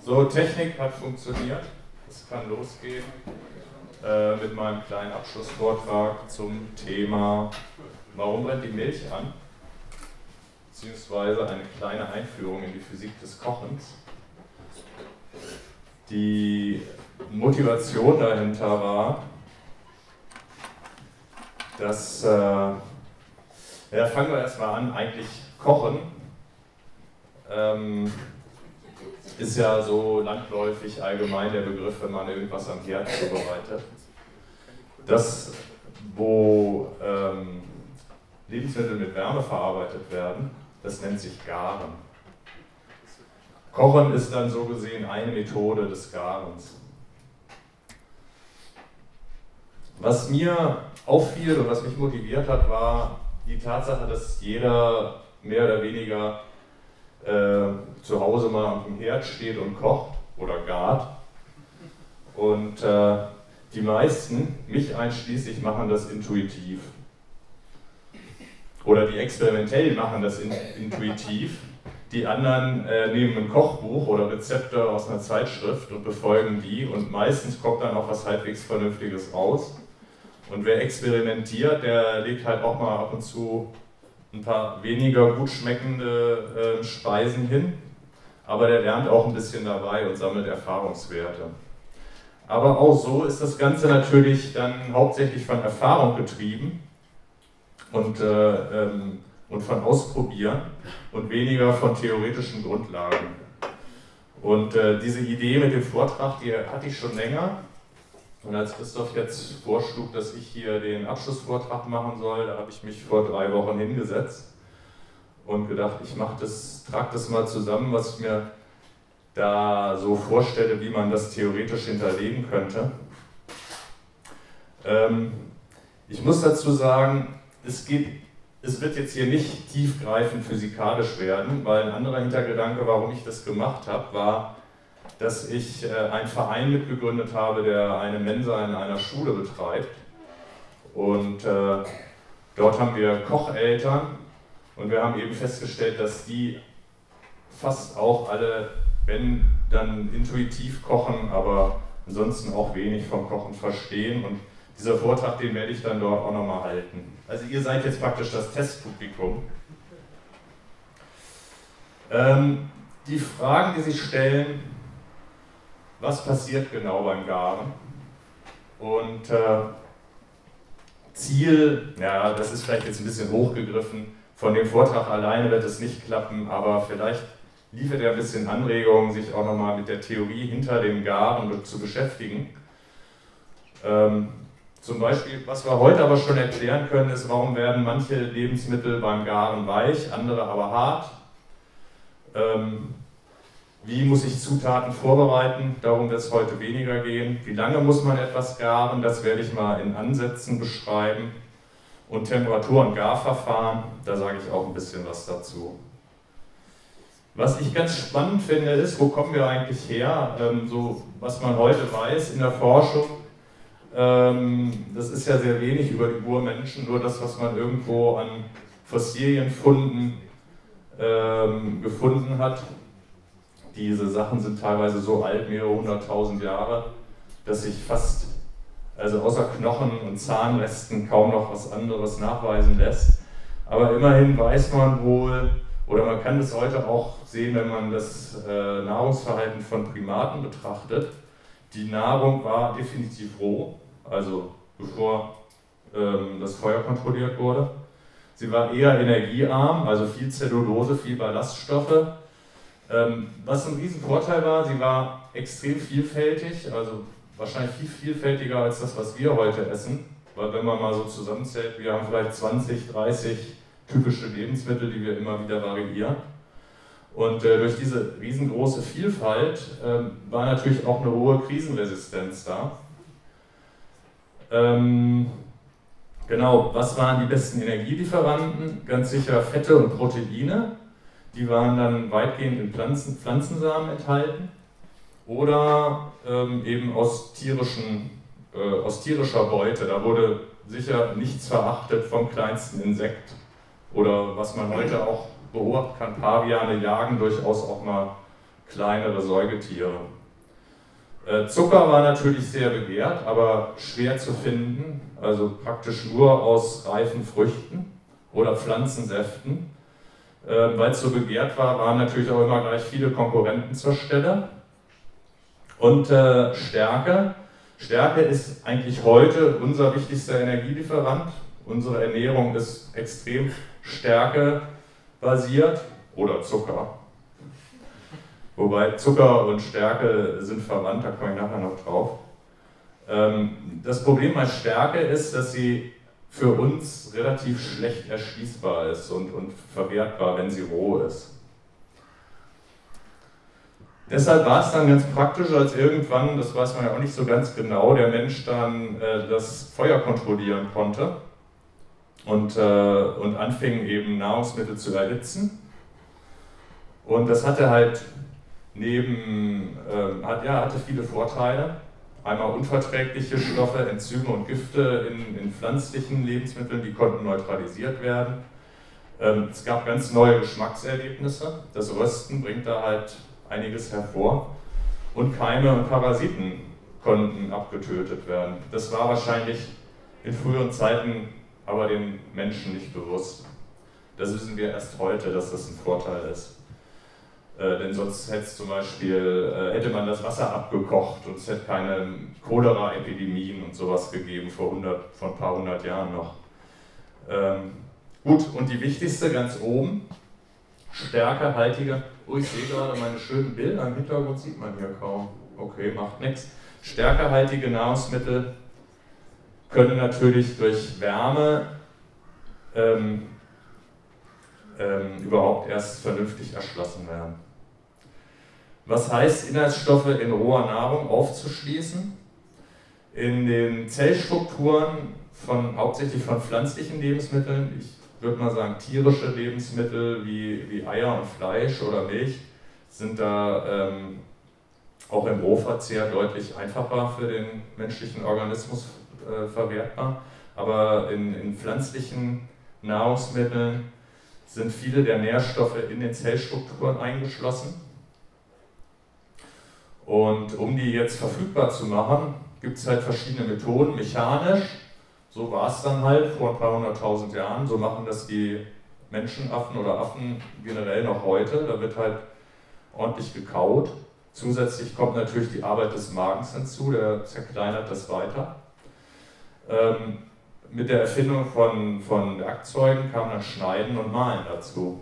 So, Technik hat funktioniert. Es kann losgehen mit meinem kleinen Abschlussvortrag zum Thema Warum brennt die Milch an? Beziehungsweise eine kleine Einführung in die Physik des Kochens. Die Motivation dahinter war, dass, fangen wir erstmal an, eigentlich Kochen ist ja so landläufig allgemein der Begriff, wenn man irgendwas am Herd zubereitet. Das, wo Lebensmittel mit Wärme verarbeitet werden, das nennt sich Garen. Kochen ist dann so gesehen eine Methode des Garens. Was mir auffiel und was mich motiviert hat, war die Tatsache, dass jeder mehr oder weniger zu Hause mal am Herd steht und kocht oder gart. Und die meisten, mich einschließlich, machen das intuitiv. Oder die experimentell machen das intuitiv. Die anderen nehmen ein Kochbuch oder Rezepte aus einer Zeitschrift und befolgen die. Und meistens kommt dann auch was halbwegs Vernünftiges raus. Und wer experimentiert, der legt halt auch mal ab und zu ein paar weniger gut schmeckende Speisen hin, aber der lernt auch ein bisschen dabei und sammelt Erfahrungswerte. Aber auch so ist das Ganze natürlich dann hauptsächlich von Erfahrung getrieben und von Ausprobieren und weniger von theoretischen Grundlagen. Und diese Idee mit dem Vortrag, die hatte ich schon länger. Und als Christoph jetzt vorschlug, dass ich hier den Abschlussvortrag machen soll, da habe ich mich vor 3 Wochen hingesetzt und gedacht, ich trage das mal zusammen, was ich mir da so vorstelle, wie man das theoretisch hinterlegen könnte. Ich muss dazu sagen, es wird jetzt hier nicht tiefgreifend physikalisch werden, weil ein anderer Hintergedanke, warum ich das gemacht habe, war, dass ich einen Verein mitgegründet habe, der eine Mensa in einer Schule betreibt. Und dort haben wir Kocheltern und wir haben eben festgestellt, dass die fast auch alle, wenn dann intuitiv kochen, aber ansonsten auch wenig vom Kochen verstehen. Und dieser Vortrag, den werde ich dann dort auch nochmal halten. Also ihr seid jetzt praktisch das Testpublikum. Die Fragen, die sich stellen: Was passiert genau beim Garen? Und Ziel, ja, das ist vielleicht jetzt ein bisschen hochgegriffen, von dem Vortrag alleine wird es nicht klappen, aber vielleicht liefert er ein bisschen Anregungen, sich auch nochmal mit der Theorie hinter dem Garen zu beschäftigen. Zum Beispiel, was wir heute aber schon erklären können, ist, warum werden manche Lebensmittel beim Garen weich, andere aber hart. Wie muss ich Zutaten vorbereiten? Darum wird es heute weniger gehen. Wie lange muss man etwas garen? Das werde ich mal in Ansätzen beschreiben. Und Temperatur- und Garverfahren, da sage ich auch ein bisschen was dazu. Was ich ganz spannend finde, ist, wo kommen wir eigentlich her? So, was man heute weiß in der Forschung, das ist ja sehr wenig über die Urmenschen, nur das, was man irgendwo an Fossilienfunden gefunden hat. Diese Sachen sind teilweise so alt, mehrere 100.000 Jahre, dass sich fast, also außer Knochen und Zahnresten, kaum noch was anderes nachweisen lässt. Aber immerhin weiß man wohl, oder man kann das heute auch sehen, wenn man das Nahrungsverhalten von Primaten betrachtet. Die Nahrung war definitiv roh, also bevor das Feuer kontrolliert wurde. Sie war eher energiearm, also viel Zellulose, viel Ballaststoffe. Was ein Riesenvorteil war, sie war extrem vielfältig, also wahrscheinlich viel vielfältiger als das, was wir heute essen. Weil wenn man mal so zusammenzählt, wir haben vielleicht 20, 30 typische Lebensmittel, die wir immer wieder variieren. Und durch diese riesengroße Vielfalt war natürlich auch eine hohe Krisenresistenz da. Genau, was waren die besten Energielieferanten? Ganz sicher Fette und Proteine. Die waren dann weitgehend in Pflanzensamen enthalten oder eben aus tierischer Beute. Da wurde sicher nichts verachtet vom kleinsten Insekt oder was man heute auch beobachten kann, Paviane jagen durchaus auch mal kleinere Säugetiere. Zucker war natürlich sehr begehrt, aber schwer zu finden, also praktisch nur aus reifen Früchten oder Pflanzensäften. Weil es so begehrt war, waren natürlich auch immer gleich viele Konkurrenten zur Stelle. Und Stärke. Stärke ist eigentlich heute unser wichtigster Energielieferant. Unsere Ernährung ist extrem stärkebasiert oder Zucker. Wobei Zucker und Stärke sind verwandt, da komme ich nachher noch drauf. Das Problem bei Stärke ist, dass sie für uns relativ schlecht erschließbar ist und verwertbar, wenn sie roh ist. Deshalb war es dann ganz praktisch, als irgendwann, das weiß man ja auch nicht so ganz genau, der Mensch dann das Feuer kontrollieren konnte und anfing eben Nahrungsmittel zu erhitzen. Und das hatte halt hatte viele Vorteile. Einmal unverträgliche Stoffe, Enzyme und Gifte in pflanzlichen Lebensmitteln, die konnten neutralisiert werden. Es gab ganz neue Geschmackserlebnisse. Das Rösten bringt da halt einiges hervor. Und Keime und Parasiten konnten abgetötet werden. Das war wahrscheinlich in früheren Zeiten aber den Menschen nicht bewusst. Das wissen wir erst heute, dass das ein Vorteil ist. Denn sonst hätte man das Wasser abgekocht und es hätte keine Cholera-Epidemien und sowas gegeben vor ein paar hundert Jahren noch. Gut, und die wichtigste ganz oben, stärkehaltige, ich sehe gerade meine schönen Bilder, im Hintergrund sieht man hier kaum, okay, macht nichts. Stärkehaltige Nahrungsmittel können natürlich durch Wärme überhaupt erst vernünftig erschlossen werden. Was heißt, Inhaltsstoffe in roher Nahrung aufzuschließen? In den Zellstrukturen hauptsächlich von pflanzlichen Lebensmitteln, ich würde mal sagen tierische Lebensmittel wie Eier und Fleisch oder Milch, sind da auch im Rohverzehr deutlich einfacher für den menschlichen Organismus verwertbar. Aber in pflanzlichen Nahrungsmitteln sind viele der Nährstoffe in den Zellstrukturen eingeschlossen. Und um die jetzt verfügbar zu machen, gibt es halt verschiedene Methoden, mechanisch. So war es dann halt vor ein paar hunderttausend Jahren. So machen das die Menschenaffen oder Affen generell noch heute. Da wird halt ordentlich gekaut. Zusätzlich kommt natürlich die Arbeit des Magens hinzu, der zerkleinert das weiter. Mit der Erfindung von Werkzeugen kam dann Schneiden und Mahlen dazu.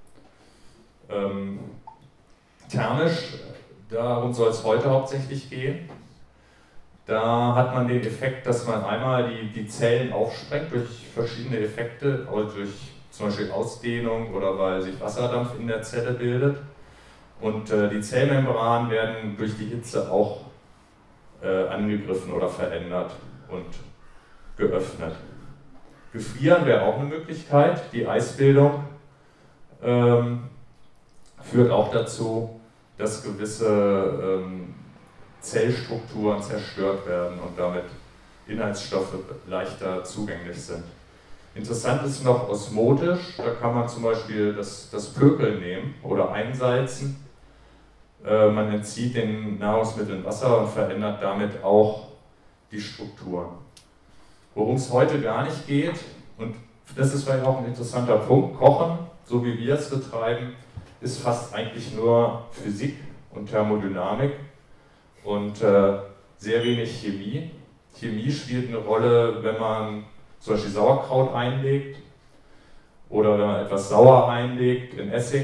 Thermisch, darum soll es heute hauptsächlich gehen. Da hat man den Effekt, dass man einmal die Zellen aufsprengt durch verschiedene Effekte, also durch zum Beispiel Ausdehnung oder weil sich Wasserdampf in der Zelle bildet. Und die Zellmembranen werden durch die Hitze auch angegriffen oder verändert und geöffnet. Gefrieren wäre auch eine Möglichkeit. Die Eisbildung führt auch dazu, dass gewisse Zellstrukturen zerstört werden und damit Inhaltsstoffe leichter zugänglich sind. Interessant ist noch osmotisch, da kann man zum Beispiel das Pökeln nehmen oder einsalzen. Man entzieht den Nahrungsmitteln Wasser und verändert damit auch die Strukturen. Worum es heute gar nicht geht, und das ist vielleicht auch ein interessanter Punkt, Kochen, so wie wir es betreiben, ist fast eigentlich nur Physik und Thermodynamik und sehr wenig Chemie. Chemie spielt eine Rolle, wenn man zum Beispiel Sauerkraut einlegt oder wenn man etwas sauer einlegt in Essig.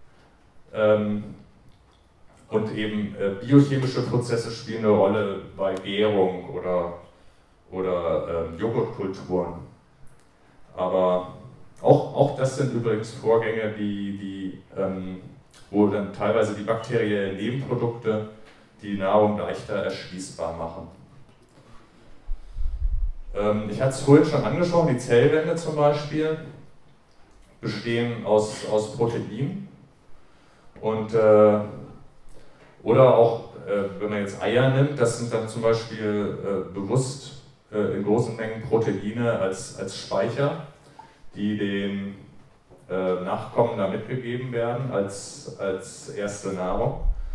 Und eben biochemische Prozesse spielen eine Rolle bei Gärung oder Joghurtkulturen. Aber auch das sind übrigens Vorgänge, wo dann teilweise die bakteriellen Nebenprodukte die Nahrung leichter erschließbar machen. Ich hatte es vorhin schon angesprochen, die Zellwände zum Beispiel bestehen aus Protein und oder auch, wenn man jetzt Eier nimmt, das sind dann zum Beispiel bewusst in großen Mengen Proteine als Speicher, die den Nachkommen da mitgegeben werden als erste Nahrung.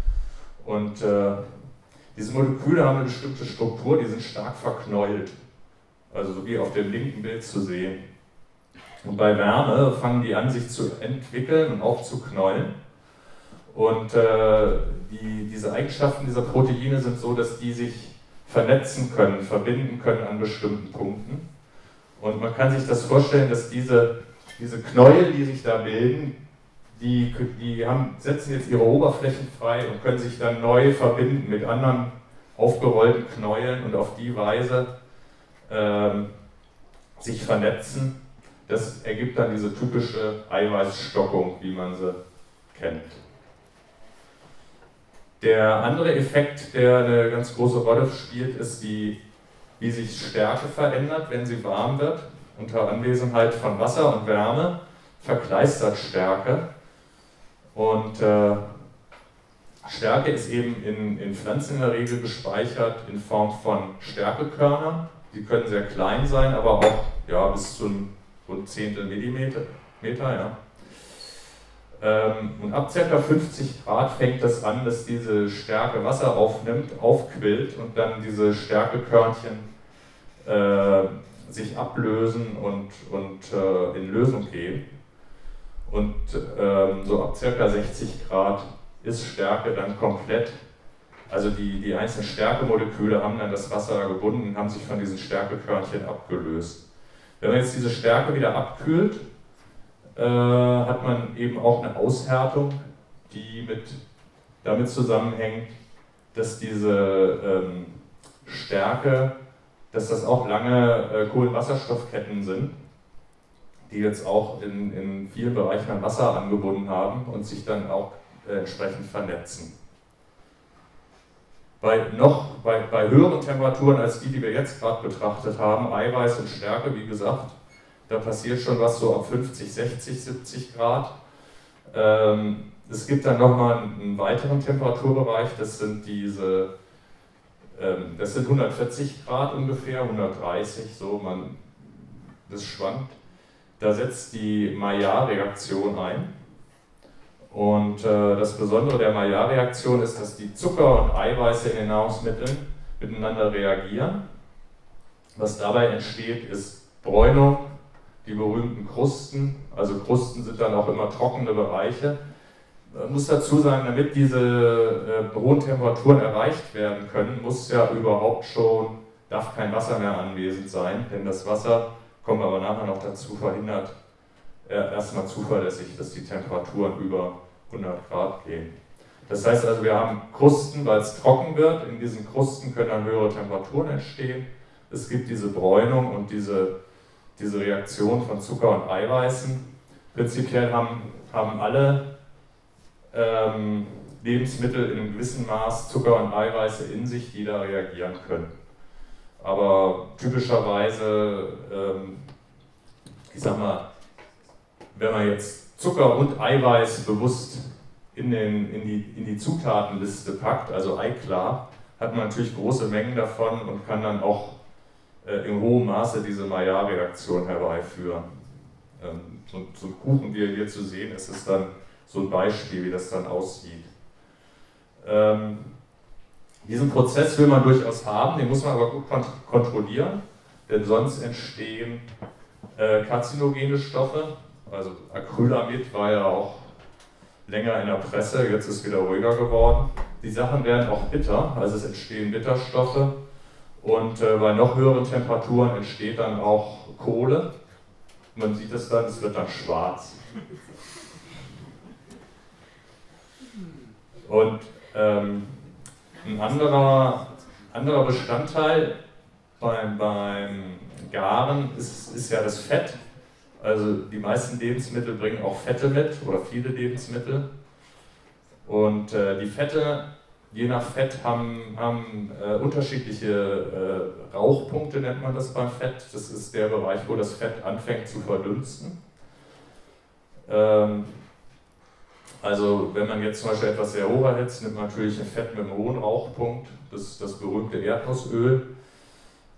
Und diese Moleküle haben eine bestimmte Struktur, die sind stark verknäult. Also so wie auf dem linken Bild zu sehen. Und bei Wärme fangen die an, sich zu entwickeln und auch zu knäulen. Und diese Eigenschaften dieser Proteine sind so, dass die sich vernetzen können, verbinden können an bestimmten Punkten. Und man kann sich das vorstellen, dass diese Knäuel, die sich da bilden, die setzen jetzt ihre Oberflächen frei und können sich dann neu verbinden mit anderen aufgerollten Knäueln und auf die Weise sich vernetzen. Das ergibt dann diese typische Eiweißstockung, wie man sie kennt. Der andere Effekt, der eine ganz große Rolle spielt, ist, wie sich Stärke verändert, wenn sie warm wird. Unter Anwesenheit von Wasser und Wärme verkleistert Stärke. Und Stärke ist eben in Pflanzen in der Regel gespeichert in Form von Stärkekörnern. Die können sehr klein sein, aber auch bis zu einem rund Zehntel Millimeter. Ja. Und ab ca. 50 Grad fängt das an, dass diese Stärke Wasser aufnimmt, aufquillt und dann diese Stärkekörnchen sich ablösen und in Lösung gehen. Und so ab ca. 60 Grad ist Stärke dann komplett, also die einzelnen Stärkemoleküle haben dann das Wasser gebunden, haben sich von diesen Stärkekörnchen abgelöst. Wenn man jetzt diese Stärke wieder abkühlt, hat man eben auch eine Aushärtung, die damit zusammenhängt, dass diese Stärke, dass das auch lange Kohlenwasserstoffketten sind, die jetzt auch in vielen Bereichen an Wasser angebunden haben und sich dann auch entsprechend vernetzen. Bei höheren Temperaturen als die wir jetzt gerade betrachtet haben, Eiweiß und Stärke, wie gesagt, da passiert schon was so ab 50, 60, 70 Grad. Es gibt dann nochmal einen weiteren Temperaturbereich, das sind 140 Grad ungefähr, 130, so, das schwankt. Da setzt die Maillard-Reaktion ein. Und das Besondere der Maillard-Reaktion ist, dass die Zucker und Eiweiße in den Nahrungsmitteln miteinander reagieren. Was dabei entsteht, ist Bräunung, die berühmten Krusten. Also Krusten sind dann auch immer trockene Bereiche. Man muss dazu sagen, damit diese hohen Temperaturen erreicht werden können, darf kein Wasser mehr anwesend sein, denn das Wasser, kommen wir aber nachher noch dazu, verhindert erstmal zuverlässig, dass die Temperaturen über 100 Grad gehen. Das heißt also, wir haben Krusten, weil es trocken wird. In diesen Krusten können dann höhere Temperaturen entstehen. Es gibt diese Bräunung und diese Reaktion von Zucker und Eiweißen. Prinzipiell haben alle Lebensmittel in einem gewissen Maß Zucker und Eiweiße in sich, die da reagieren können. Aber typischerweise, wenn man jetzt Zucker und Eiweiß bewusst in die Zutatenliste packt, also Eiklar, hat man natürlich große Mengen davon und kann dann auch in hohem Maße diese Maillard-Reaktion herbeiführen. So ein Kuchen, wie er hier zu sehen ist, ist dann so ein Beispiel, wie das dann aussieht. Diesen Prozess will man durchaus haben, den muss man aber gut kontrollieren, denn sonst entstehen karzinogene Stoffe. Also Acrylamid war ja auch länger in der Presse, jetzt ist wieder ruhiger geworden. Die Sachen werden auch bitter, also es entstehen Bitterstoffe und bei noch höheren Temperaturen entsteht dann auch Kohle. Man sieht es dann, es wird dann schwarz. Und ein anderer Bestandteil beim Garen ist ja das Fett. Also die meisten Lebensmittel bringen auch Fette mit oder viele Lebensmittel. Und die Fette, je nach Fett, haben unterschiedliche Rauchpunkte, nennt man das beim Fett. Das ist der Bereich, wo das Fett anfängt zu verdunsten. Also wenn man jetzt zum Beispiel etwas sehr hoch erhitzt, nimmt man natürlich ein Fett mit einem hohen Rauchpunkt, das berühmte Erdnussöl.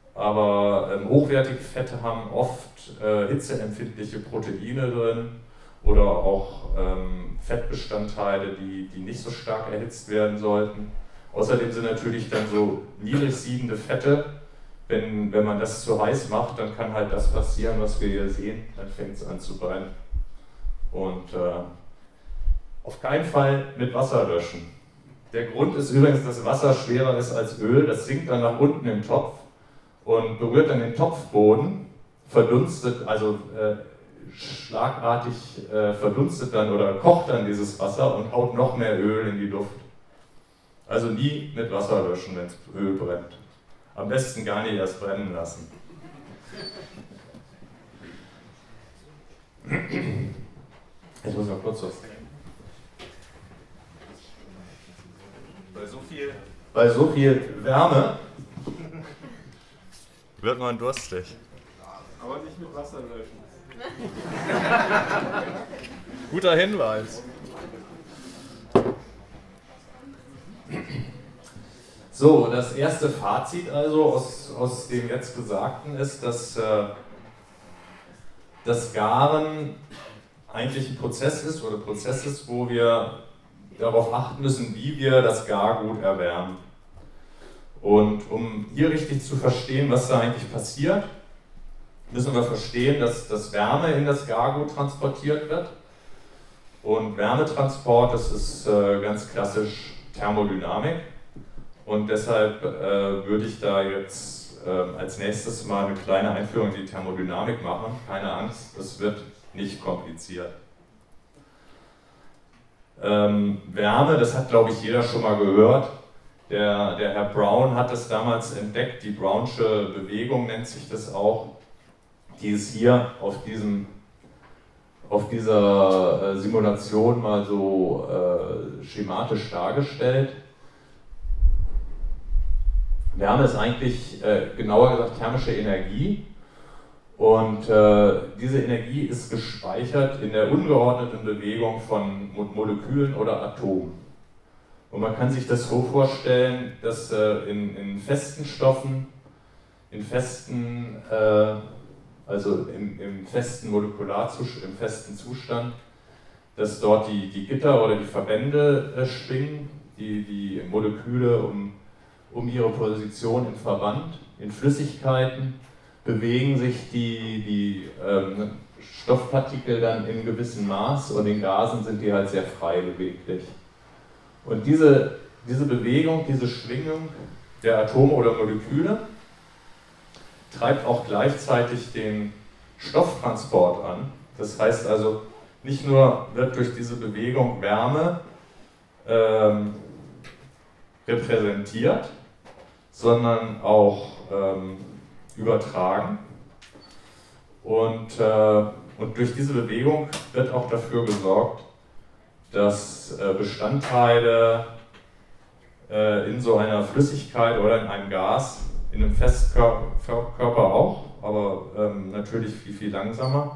Aber hochwertige Fette haben oft hitzeempfindliche Proteine drin oder auch Fettbestandteile, die nicht so stark erhitzt werden sollten. Außerdem sind natürlich dann so niedrig siedende Fette, wenn man das zu heiß macht, dann kann halt das passieren, was wir hier sehen, dann fängt es an zu brennen. Und auf keinen Fall mit Wasser löschen. Der Grund ist übrigens, dass Wasser schwerer ist als Öl, das sinkt dann nach unten im Topf und berührt dann den Topfboden, verdunstet, also schlagartig verdunstet dann oder kocht dann dieses Wasser und haut noch mehr Öl in die Luft. Also nie mit Wasser löschen, wenn Öl brennt. Am besten gar nicht erst brennen lassen. Jetzt muss ich mal kurz was. Bei so viel Wärme wird man durstig. Aber nicht mit Wasser löschen. Guter Hinweis. So, das erste Fazit also aus dem jetzt Gesagten ist, dass das Garen eigentlich ein Prozess ist, wo wir darauf achten müssen, wie wir das Gargut erwärmen. Und um hier richtig zu verstehen, was da eigentlich passiert, müssen wir verstehen, dass Wärme in das Gargut transportiert wird. Und Wärmetransport, das ist ganz klassisch Thermodynamik. Und deshalb würde ich da jetzt als nächstes mal eine kleine Einführung in die Thermodynamik machen. Keine Angst, das wird nicht kompliziert. Wärme, das hat glaube ich jeder schon mal gehört. Der Herr Brown hat es damals entdeckt, die Brownsche Bewegung nennt sich das auch. Die ist hier auf dieser Simulation mal so schematisch dargestellt. Wärme ist eigentlich, genauer gesagt, thermische Energie. Und diese Energie ist gespeichert in der ungeordneten Bewegung von Molekülen oder Atomen. Und man kann sich das so vorstellen, dass in festen Stoffen, im festen Molekularzustand, im festen Zustand, dass dort die Gitter oder die Verbände schwingen, die Moleküle um ihre Position im Verband. In Flüssigkeiten bewegen sich die Stoffpartikel dann in gewissem Maß und in Gasen sind die halt sehr frei beweglich. Und diese Bewegung, diese Schwingung der Atome oder Moleküle treibt auch gleichzeitig den Stofftransport an. Das heißt also, nicht nur wird durch diese Bewegung Wärme repräsentiert, sondern auch übertragen. Und durch diese Bewegung wird auch dafür gesorgt, dass Bestandteile in so einer Flüssigkeit oder in einem Gas, in einem Festkörper auch, aber natürlich viel, viel langsamer,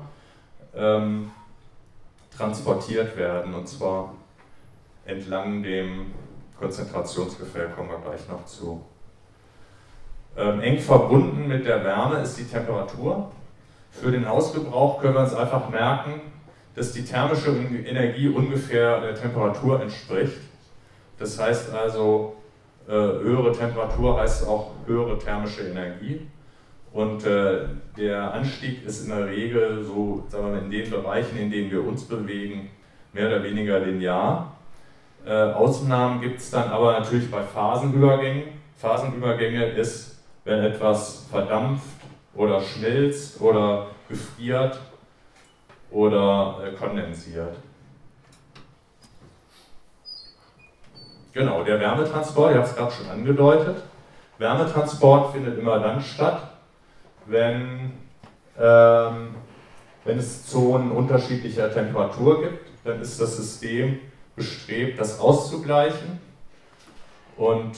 transportiert werden, und zwar entlang dem Konzentrationsgefälle, kommen wir gleich noch zu. Eng verbunden mit der Wärme ist die Temperatur. Für den Hausgebrauch können wir uns einfach merken, dass die thermische Energie ungefähr der Temperatur entspricht. Das heißt also, höhere Temperatur heißt auch höhere thermische Energie. Und der Anstieg ist in der Regel so, sagen wir mal, in den Bereichen, in denen wir uns bewegen, mehr oder weniger linear. Ausnahmen gibt es dann aber natürlich bei Phasenübergängen. Phasenübergänge ist, wenn etwas verdampft oder schmilzt oder gefriert oder kondensiert. Genau, der Wärmetransport, ich habe es gerade schon angedeutet. Wärmetransport findet immer dann statt, wenn es Zonen unterschiedlicher Temperatur gibt. Dann ist das System bestrebt, das auszugleichen. Und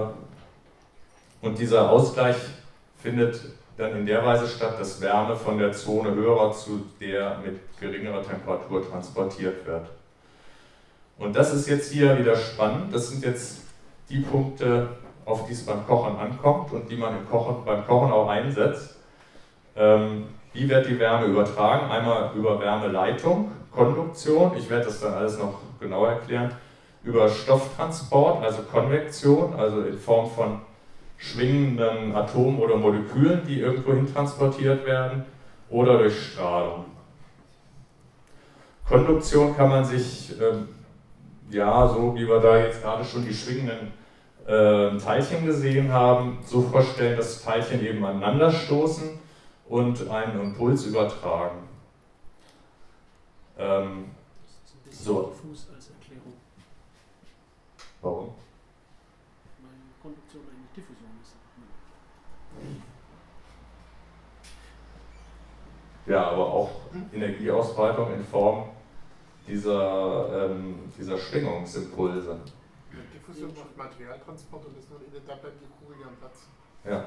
dieser Ausgleich findet dann in der Weise statt, dass Wärme von der Zone höherer zu der mit geringerer Temperatur transportiert wird. Und das ist jetzt hier wieder spannend. Das sind jetzt die Punkte, auf die es beim Kochen ankommt und die man beim Kochen auch einsetzt. Wie wird die Wärme übertragen? Einmal über Wärmeleitung. Konduktion, ich werde das dann alles noch genauer erklären, über Stofftransport, also Konvektion, also in Form von schwingenden Atomen oder Molekülen, die irgendwo hin transportiert werden, oder durch Strahlung. Konduktion kann man sich, ja, so wie wir da jetzt gerade schon die schwingenden Teilchen gesehen haben, so vorstellen, dass Teilchen eben aneinander stoßen und einen Impuls übertragen. So. Diffus als Erklärung. Warum? Weil Konduktion eigentlich Diffusion ist. Ja, aber auch Energieausbreitung in Form dieser Schwingungsimpulse. Diffusion macht Materialtransport und da bleibt die Kugel am Platz. Ja.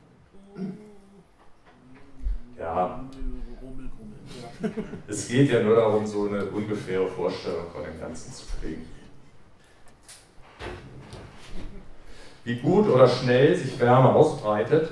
Ja. Rummel. Es geht ja nur darum, so eine ungefähre Vorstellung von dem Ganzen zu kriegen. Wie gut oder schnell sich Wärme ausbreitet,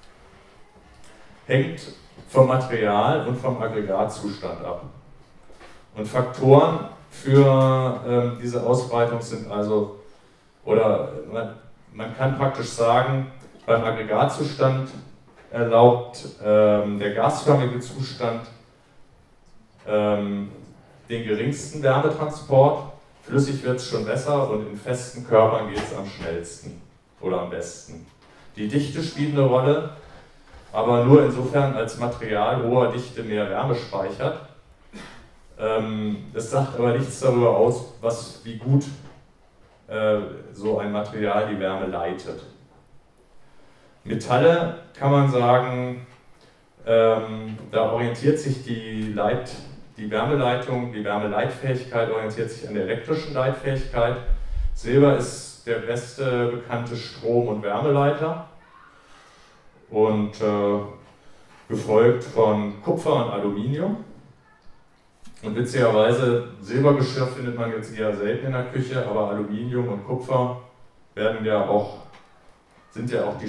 hängt vom Material und vom Aggregatzustand ab. Und Faktoren für diese Ausbreitung sind also, oder man kann praktisch sagen, beim Aggregatzustand erlaubt der gasförmige Zustand den geringsten Wärmetransport. Flüssig wird es schon besser und in festen Körpern geht es am schnellsten oder am besten. Die Dichte spielt eine Rolle, aber nur insofern, als Material hoher Dichte mehr Wärme speichert. Das sagt aber nichts darüber aus, wie gut so ein Material die Wärme leitet. Metalle kann man sagen, da orientiert sich die Wärmeleitung, die Wärmeleitfähigkeit orientiert sich an der elektrischen Leitfähigkeit. Silber ist der beste bekannte Strom- und Wärmeleiter und gefolgt von Kupfer und Aluminium. Und witzigerweise, Silbergeschirr findet man jetzt eher selten in der Küche, aber Aluminium und Kupfer sind ja auch die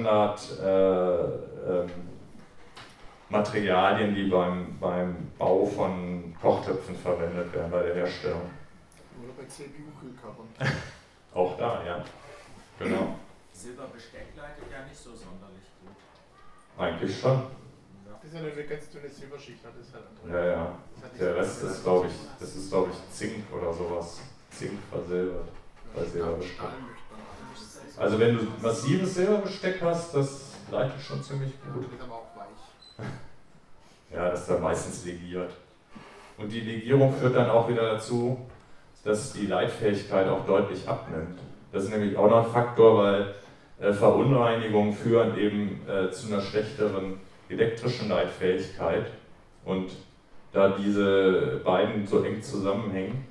Standardmaterialien, die beim Bau von Kochtöpfen verwendet werden, bei der Herstellung. Oder bei CPU-Kühlkörpern. Auch da, ja. Genau. Silberbesteck leitet ja nicht so sonderlich gut. Eigentlich schon. Das ist ja eine ganz dünne Silberschicht, das ist halt andere. Ja. Der Rest ist, glaube ich, Zink oder sowas. Zink versilbert. Bei Silberbesteck. Also wenn du massives Silberbesteck hast, das leitet schon ziemlich gut. Das ist aber auch weich. Ja, das ist dann meistens legiert. Und die Legierung führt dann auch wieder dazu, dass die Leitfähigkeit auch deutlich abnimmt. Das ist nämlich auch noch ein Faktor, weil Verunreinigungen führen eben zu einer schlechteren elektrischen Leitfähigkeit. Und da diese beiden so eng zusammenhängen,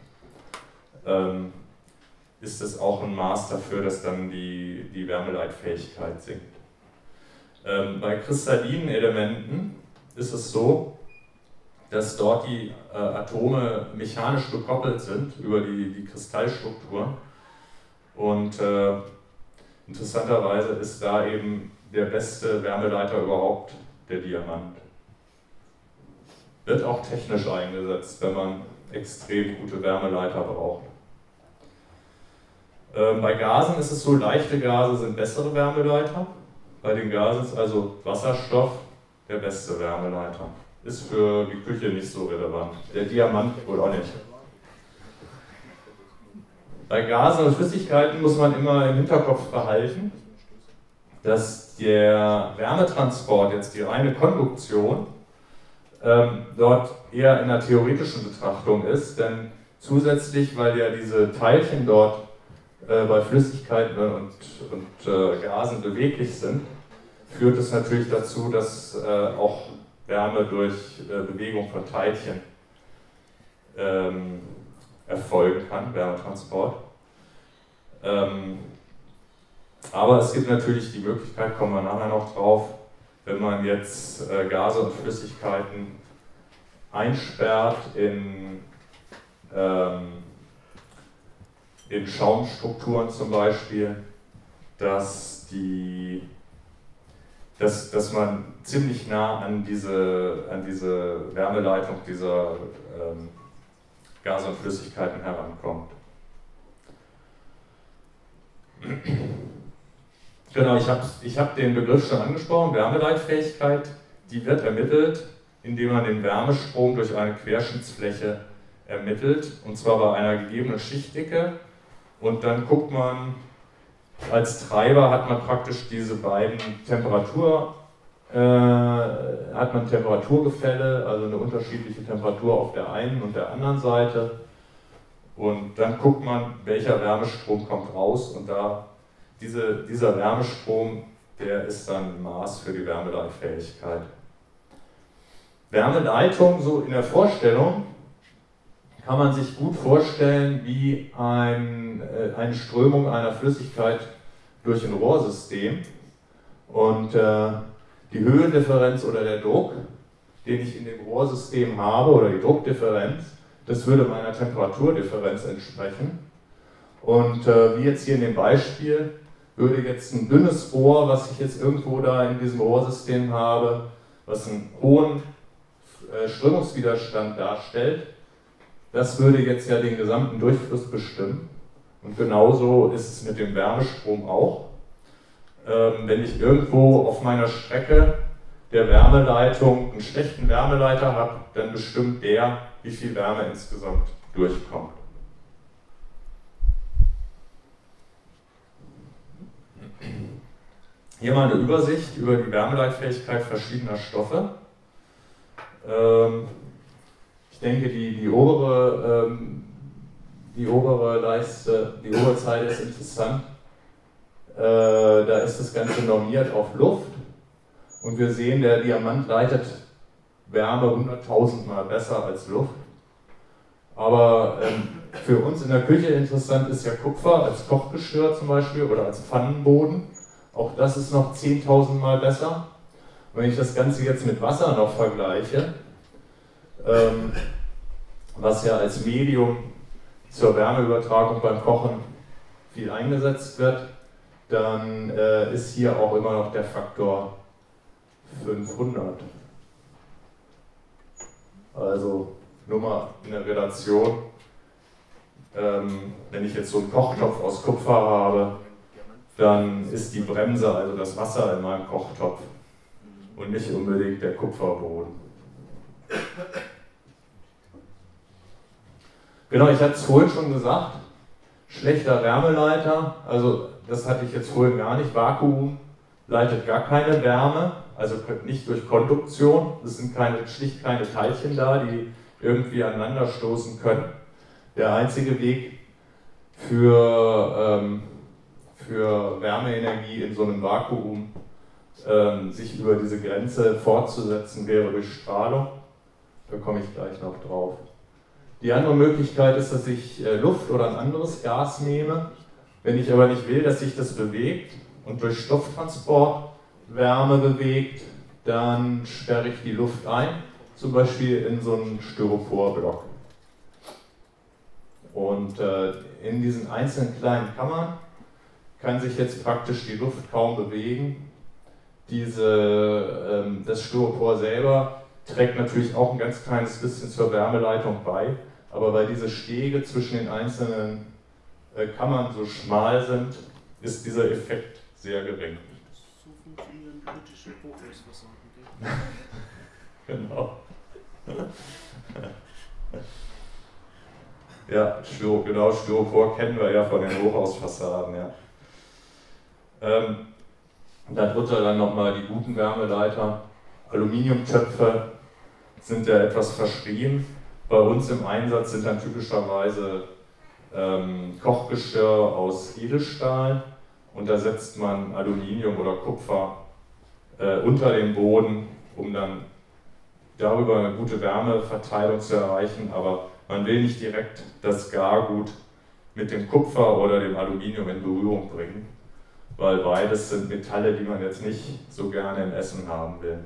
ist es auch ein Maß dafür, dass dann die Wärmeleitfähigkeit sinkt. Bei kristallinen Elementen ist es so, dass dort die Atome mechanisch gekoppelt sind über die Kristallstruktur. Und interessanterweise ist da eben der beste Wärmeleiter überhaupt der Diamant. Wird auch technisch eingesetzt, wenn man extrem gute Wärmeleiter braucht. Bei Gasen ist es so, leichte Gase sind bessere Wärmeleiter. Bei den Gasen ist also Wasserstoff der beste Wärmeleiter. Ist für die Küche nicht so relevant. Der Diamant wohl auch nicht. Bei Gasen und Flüssigkeiten muss man immer im Hinterkopf behalten, dass der Wärmetransport, jetzt die reine Konduktion, dort eher in einer theoretischen Betrachtung ist, denn zusätzlich, weil ja diese Teilchen dort bei Flüssigkeiten und Gasen beweglich sind, führt es natürlich dazu, dass auch Wärme durch Bewegung von Teilchen erfolgen kann, Wärmetransport. Aber es gibt natürlich die Möglichkeit, kommen wir nachher noch drauf, wenn man jetzt Gase und Flüssigkeiten einsperrt in Schaumstrukturen zum Beispiel, dass man ziemlich nah an diese Wärmeleitung, dieser Gase und Flüssigkeiten herankommt. Genau, ich hab den Begriff schon angesprochen, Wärmeleitfähigkeit, die wird ermittelt, indem man den Wärmestrom durch eine Querschnittsfläche ermittelt, und zwar bei einer gegebenen Schichtdicke, und dann guckt man, als Treiber hat man praktisch diese beiden Temperaturgefälle, also eine unterschiedliche Temperatur auf der einen und der anderen Seite, und dann guckt man, welcher Wärmestrom kommt raus, und dieser Wärmestrom, der ist dann Maß für die Wärmeleitfähigkeit. Wärmeleitung, so in der Vorstellung, kann man sich gut vorstellen wie eine Strömung einer Flüssigkeit durch ein Rohrsystem, und die Höhendifferenz oder der Druck, den ich in dem Rohrsystem habe, oder die Druckdifferenz, das würde meiner Temperaturdifferenz entsprechen. Und wie jetzt hier in dem Beispiel, würde jetzt ein dünnes Rohr, was ich jetzt irgendwo da in diesem Rohrsystem habe, was einen hohen Strömungswiderstand darstellt, das würde jetzt ja den gesamten Durchfluss bestimmen. Und genauso ist es mit dem Wärmestrom auch. Wenn ich irgendwo auf meiner Strecke der Wärmeleitung einen schlechten Wärmeleiter habe, dann bestimmt der, wie viel Wärme insgesamt durchkommt. Hier mal eine Übersicht über die Wärmeleitfähigkeit verschiedener Stoffe. Ich denke, die obere Leiste, die obere Zeile ist interessant. Da ist das Ganze normiert auf Luft, und wir sehen, der Diamant leitet Wärme 100.000 Mal besser als Luft. Aber für uns in der Küche interessant ist ja Kupfer als Kochgeschirr zum Beispiel oder als Pfannenboden. Auch das ist noch 10.000 Mal besser. Wenn ich das Ganze jetzt mit Wasser noch vergleiche, was ja als Medium zur Wärmeübertragung beim Kochen viel eingesetzt wird, dann ist hier auch immer noch der Faktor 500. Also nur mal in der Relation, wenn ich jetzt so einen Kochtopf aus Kupfer habe, dann ist die Bremse, also das Wasser in meinem Kochtopf, und nicht unbedingt der Kupferboden. Genau, ich hatte es vorhin schon gesagt, schlechter Wärmeleiter, also das hatte ich jetzt vorhin gar nicht, Vakuum leitet gar keine Wärme, also nicht durch Konduktion, es sind schlicht keine Teilchen da, die irgendwie aneinander stoßen können. Der einzige Weg für Wärmeenergie in so einem Vakuum, sich über diese Grenze fortzusetzen, wäre durch Strahlung. Da komme ich gleich noch drauf. Die andere Möglichkeit ist, dass ich Luft oder ein anderes Gas nehme. Wenn ich aber nicht will, dass sich das bewegt und durch Stofftransport Wärme bewegt, dann sperre ich die Luft ein, zum Beispiel in so einen Styroporblock. Und in diesen einzelnen kleinen Kammern kann sich jetzt praktisch die Luft kaum bewegen. Das Styropor selber trägt natürlich auch ein ganz kleines bisschen zur Wärmeleitung bei, aber weil diese Stege zwischen den einzelnen Kammern so schmal sind, ist dieser Effekt sehr gering. So funktionieren britische Hochhausfassaden. Genau. Ja, genau, Styropor kennen wir ja von den Hochhausfassaden. Ja. Darunter dann nochmal die guten Wärmeleiter. Aluminiumtöpfe sind ja etwas verschrien. Bei uns im Einsatz sind dann typischerweise Kochgeschirr aus Edelstahl, und da setzt man Aluminium oder Kupfer unter den Boden, um dann darüber eine gute Wärmeverteilung zu erreichen, aber man will nicht direkt das Gargut mit dem Kupfer oder dem Aluminium in Berührung bringen, weil beides sind Metalle, die man jetzt nicht so gerne im Essen haben will.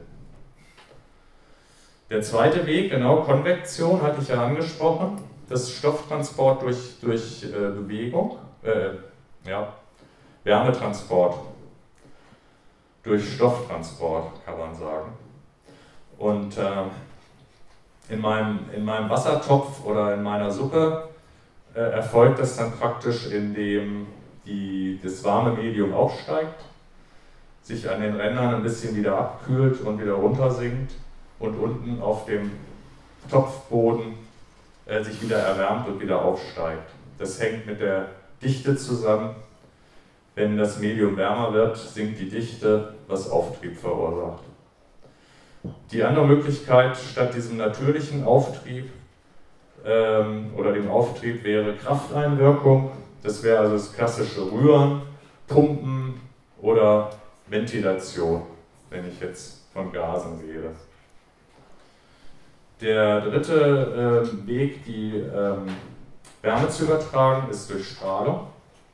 Der zweite Weg, genau, Konvektion, hatte ich ja angesprochen, das ist Stofftransport durch Bewegung, Wärmetransport durch Stofftransport, kann man sagen. Und in meinem Wassertopf oder in meiner Suppe erfolgt das dann praktisch, indem das warme Medium aufsteigt, sich an den Rändern ein bisschen wieder abkühlt und wieder runtersinkt und unten auf dem Topfboden sich wieder erwärmt und wieder aufsteigt. Das hängt mit der Dichte zusammen. Wenn das Medium wärmer wird, sinkt die Dichte, was Auftrieb verursacht. Die andere Möglichkeit, statt diesem natürlichen Auftrieb oder dem Auftrieb, wäre Krafteinwirkung. Das wäre also das klassische Rühren, Pumpen oder Ventilation, wenn ich jetzt von Gasen rede. Der dritte Weg, die Wärme zu übertragen, ist durch Strahlung.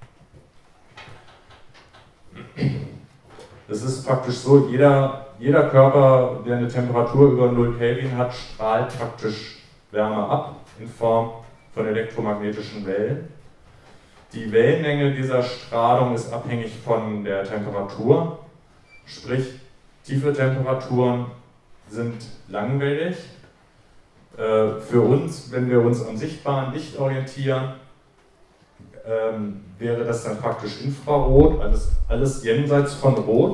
Das ist praktisch so, jeder Körper, der eine Temperatur über 0 Kelvin hat, strahlt praktisch Wärme ab in Form von elektromagnetischen Wellen. Die Wellenlänge dieser Strahlung ist abhängig von der Temperatur, sprich tiefe Temperaturen sind langwellig. Für uns, wenn wir uns am sichtbaren Licht orientieren, wäre das dann praktisch Infrarot, alles jenseits von Rot.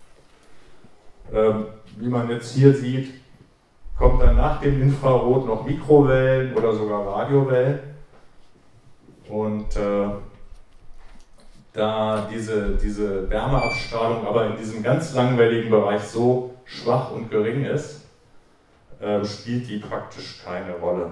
Wie man jetzt hier sieht, kommt dann nach dem Infrarot noch Mikrowellen oder sogar Radiowellen. Und da diese Wärmeabstrahlung aber in diesem ganz langwelligen Bereich so schwach und gering ist, spielt die praktisch keine Rolle.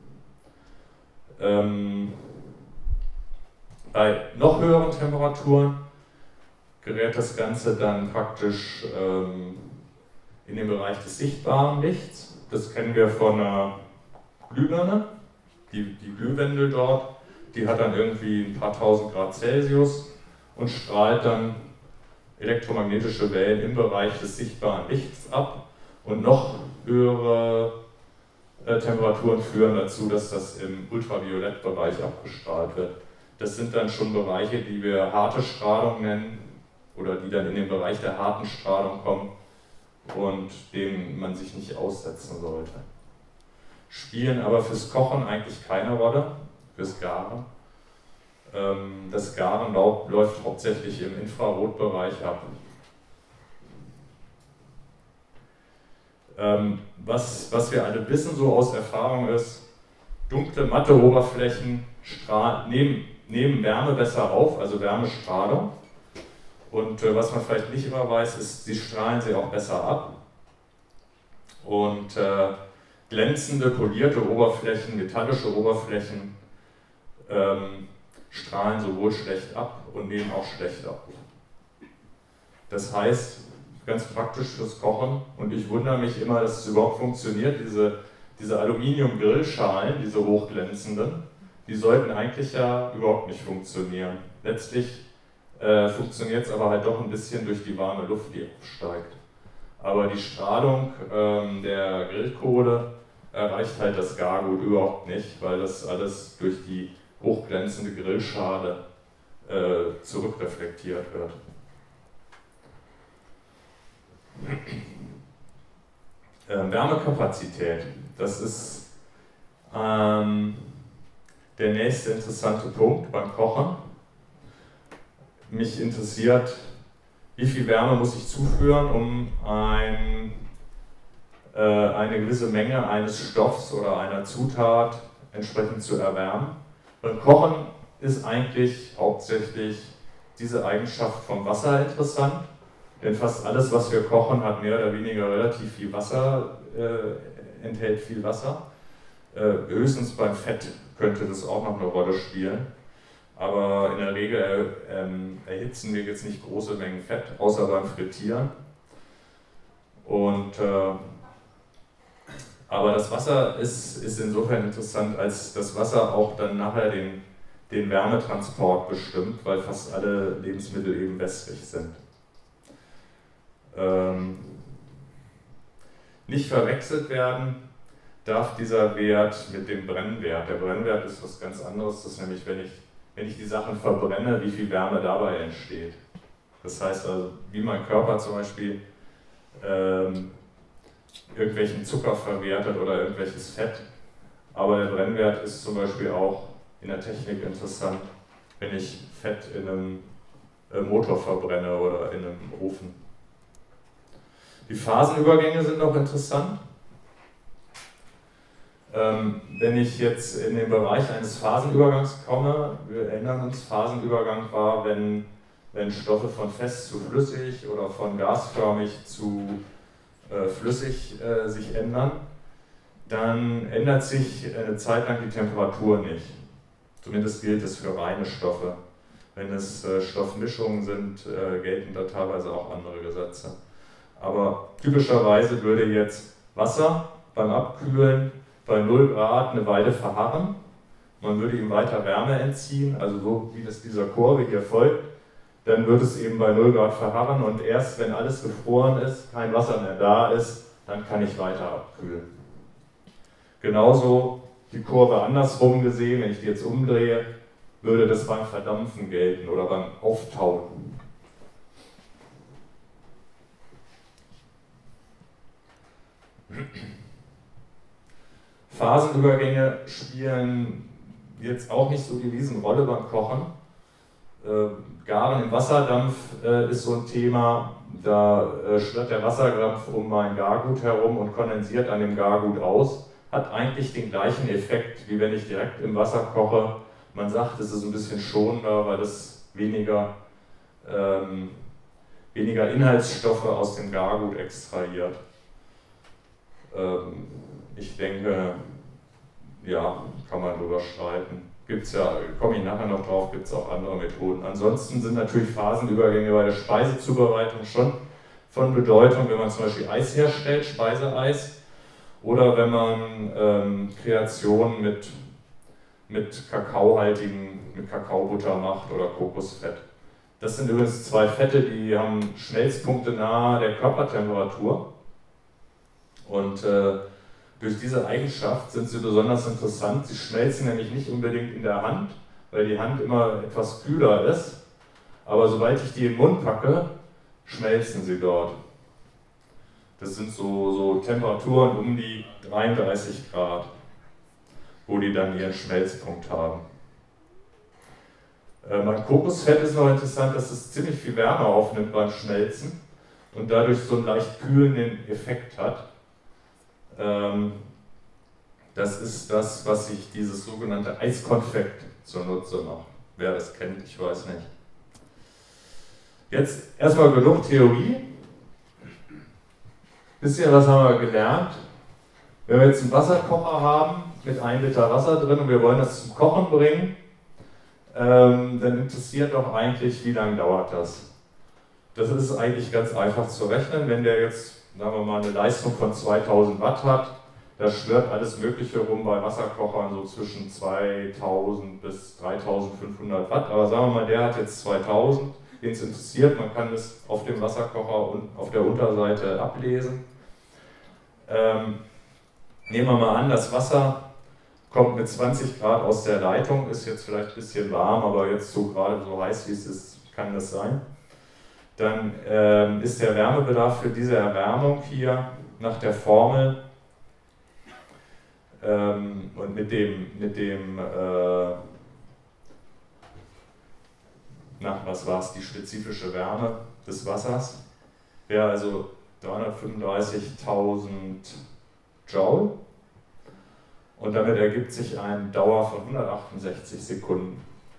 Bei noch höheren Temperaturen gerät das Ganze dann praktisch in den Bereich des sichtbaren Lichts. Das kennen wir von einer Glühbirne. Die Glühwendel dort, die hat dann irgendwie ein paar tausend Grad Celsius und strahlt dann elektromagnetische Wellen im Bereich des sichtbaren Lichts ab. Und noch höhere Temperaturen führen dazu, dass das im Ultraviolettbereich abgestrahlt wird. Das sind dann schon Bereiche, die wir harte Strahlung nennen oder die dann in den Bereich der harten Strahlung kommen und dem man sich nicht aussetzen sollte. Spielen aber fürs Kochen eigentlich keine Rolle, fürs Garen. Das Garen läuft hauptsächlich im Infrarotbereich ab. Was wir alle wissen, so aus Erfahrung ist, dunkle, matte Oberflächen nehmen Wärme besser auf, also Wärmestrahlung. Und was man vielleicht nicht immer weiß, ist, sie strahlen sie auch besser ab. Und glänzende, polierte Oberflächen, metallische Oberflächen strahlen sowohl schlecht ab und nehmen auch schlecht auf. Das heißt, ganz praktisch fürs Kochen, und ich wundere mich immer, dass es überhaupt funktioniert, diese Aluminium-Grillschalen, diese hochglänzenden, die sollten eigentlich ja überhaupt nicht funktionieren. Letztlich funktioniert es aber halt doch ein bisschen durch die warme Luft, die aufsteigt. Aber die Strahlung der Grillkohle erreicht halt das Gargut überhaupt nicht, weil das alles durch die hochglänzende Grillschale zurückreflektiert wird. Wärmekapazität, das ist der nächste interessante Punkt beim Kochen. Mich interessiert, wie viel Wärme muss ich zuführen, um eine gewisse Menge eines Stoffs oder einer Zutat entsprechend zu erwärmen. Beim Kochen ist eigentlich hauptsächlich diese Eigenschaft vom Wasser interessant. Denn fast alles, was wir kochen, hat mehr oder weniger relativ viel Wasser, enthält viel Wasser. Höchstens beim Fett könnte das auch noch eine Rolle spielen. Aber in der Regel erhitzen wir jetzt nicht große Mengen Fett, außer beim Frittieren. Aber das Wasser ist insofern interessant, als das Wasser auch dann nachher den Wärmetransport bestimmt, weil fast alle Lebensmittel eben wässrig sind. Nicht verwechselt werden darf dieser Wert mit dem Brennwert. Der Brennwert ist was ganz anderes, das ist nämlich, wenn ich die Sachen verbrenne, wie viel Wärme dabei entsteht. Das heißt also, wie mein Körper zum Beispiel irgendwelchen Zucker verwertet oder irgendwelches Fett. Aber der Brennwert ist zum Beispiel auch in der Technik interessant, wenn ich Fett in einem Motor verbrenne oder in einem Ofen. Die Phasenübergänge sind noch interessant. Wenn ich jetzt in den Bereich eines Phasenübergangs komme, wir erinnern uns, Phasenübergang war, wenn Stoffe von fest zu flüssig oder von gasförmig zu flüssig sich ändern, dann ändert sich eine Zeit lang die Temperatur nicht. Zumindest gilt es für reine Stoffe. Wenn es Stoffmischungen sind, gelten da teilweise auch andere Gesetze. Aber typischerweise würde jetzt Wasser beim Abkühlen bei 0 Grad eine Weile verharren. Man würde ihm weiter Wärme entziehen, also so wie das dieser Kurve hier folgt. Dann wird es eben bei 0 Grad verharren und erst wenn alles gefroren ist, kein Wasser mehr da ist, dann kann ich weiter abkühlen. Genauso die Kurve andersrum gesehen, wenn ich die jetzt umdrehe, würde das beim Verdampfen gelten oder beim Auftauen. Phasenübergänge spielen jetzt auch nicht so die Riesenrolle beim Kochen. Garen im Wasserdampf ist so ein Thema, da schwirrt der Wasserdampf um mein Gargut herum und kondensiert an dem Gargut aus. Hat eigentlich den gleichen Effekt, wie wenn ich direkt im Wasser koche. Man sagt, es ist ein bisschen schonender, weil es weniger Inhaltsstoffe aus dem Gargut extrahiert. Ich denke, ja, kann man drüber streiten. Gibt's ja, komme ich nachher noch drauf, gibt es auch andere Methoden. Ansonsten sind natürlich Phasenübergänge bei der Speisezubereitung schon von Bedeutung, wenn man zum Beispiel Eis herstellt, Speiseeis, oder wenn man Kreationen mit Kakaobutter macht oder Kokosfett. Das sind übrigens zwei Fette, die haben Schmelzpunkte nahe der Körpertemperatur. Und durch diese Eigenschaft sind sie besonders interessant. Sie schmelzen nämlich nicht unbedingt in der Hand, weil die Hand immer etwas kühler ist. Aber sobald ich die in den Mund packe, schmelzen sie dort. Das sind so Temperaturen um die 33 Grad, wo die dann ihren Schmelzpunkt haben. Beim Kokosfett ist noch interessant, dass es ziemlich viel Wärme aufnimmt beim Schmelzen und dadurch so einen leicht kühlenden Effekt hat. Das ist das, was sich dieses sogenannte Eiskonfekt zunutze macht. Wer das kennt, ich weiß nicht. Jetzt erstmal genug Theorie. Bisschen was haben wir gelernt. Wenn wir jetzt einen Wasserkocher haben mit 1 Liter Wasser drin und wir wollen das zum Kochen bringen, dann interessiert doch eigentlich, wie lange dauert das. Das ist eigentlich ganz einfach zu rechnen, wenn der jetzt, sagen wir mal, eine Leistung von 2000 Watt hat, da schwirrt alles Mögliche rum bei Wasserkochern so zwischen 2000 bis 3500 Watt, aber sagen wir mal, der hat jetzt 2000, den es interessiert, man kann es auf dem Wasserkocher und auf der Unterseite ablesen. Nehmen wir mal an, das Wasser kommt mit 20 Grad aus der Leitung, ist jetzt vielleicht ein bisschen warm, aber jetzt so gerade so heiß wie es ist, kann das sein. Dann ist der Wärmebedarf für diese Erwärmung hier nach der Formel und mit dem was war es, die spezifische Wärme des Wassers, wäre also 335.000 Joule und damit ergibt sich eine Dauer von 168 Sekunden.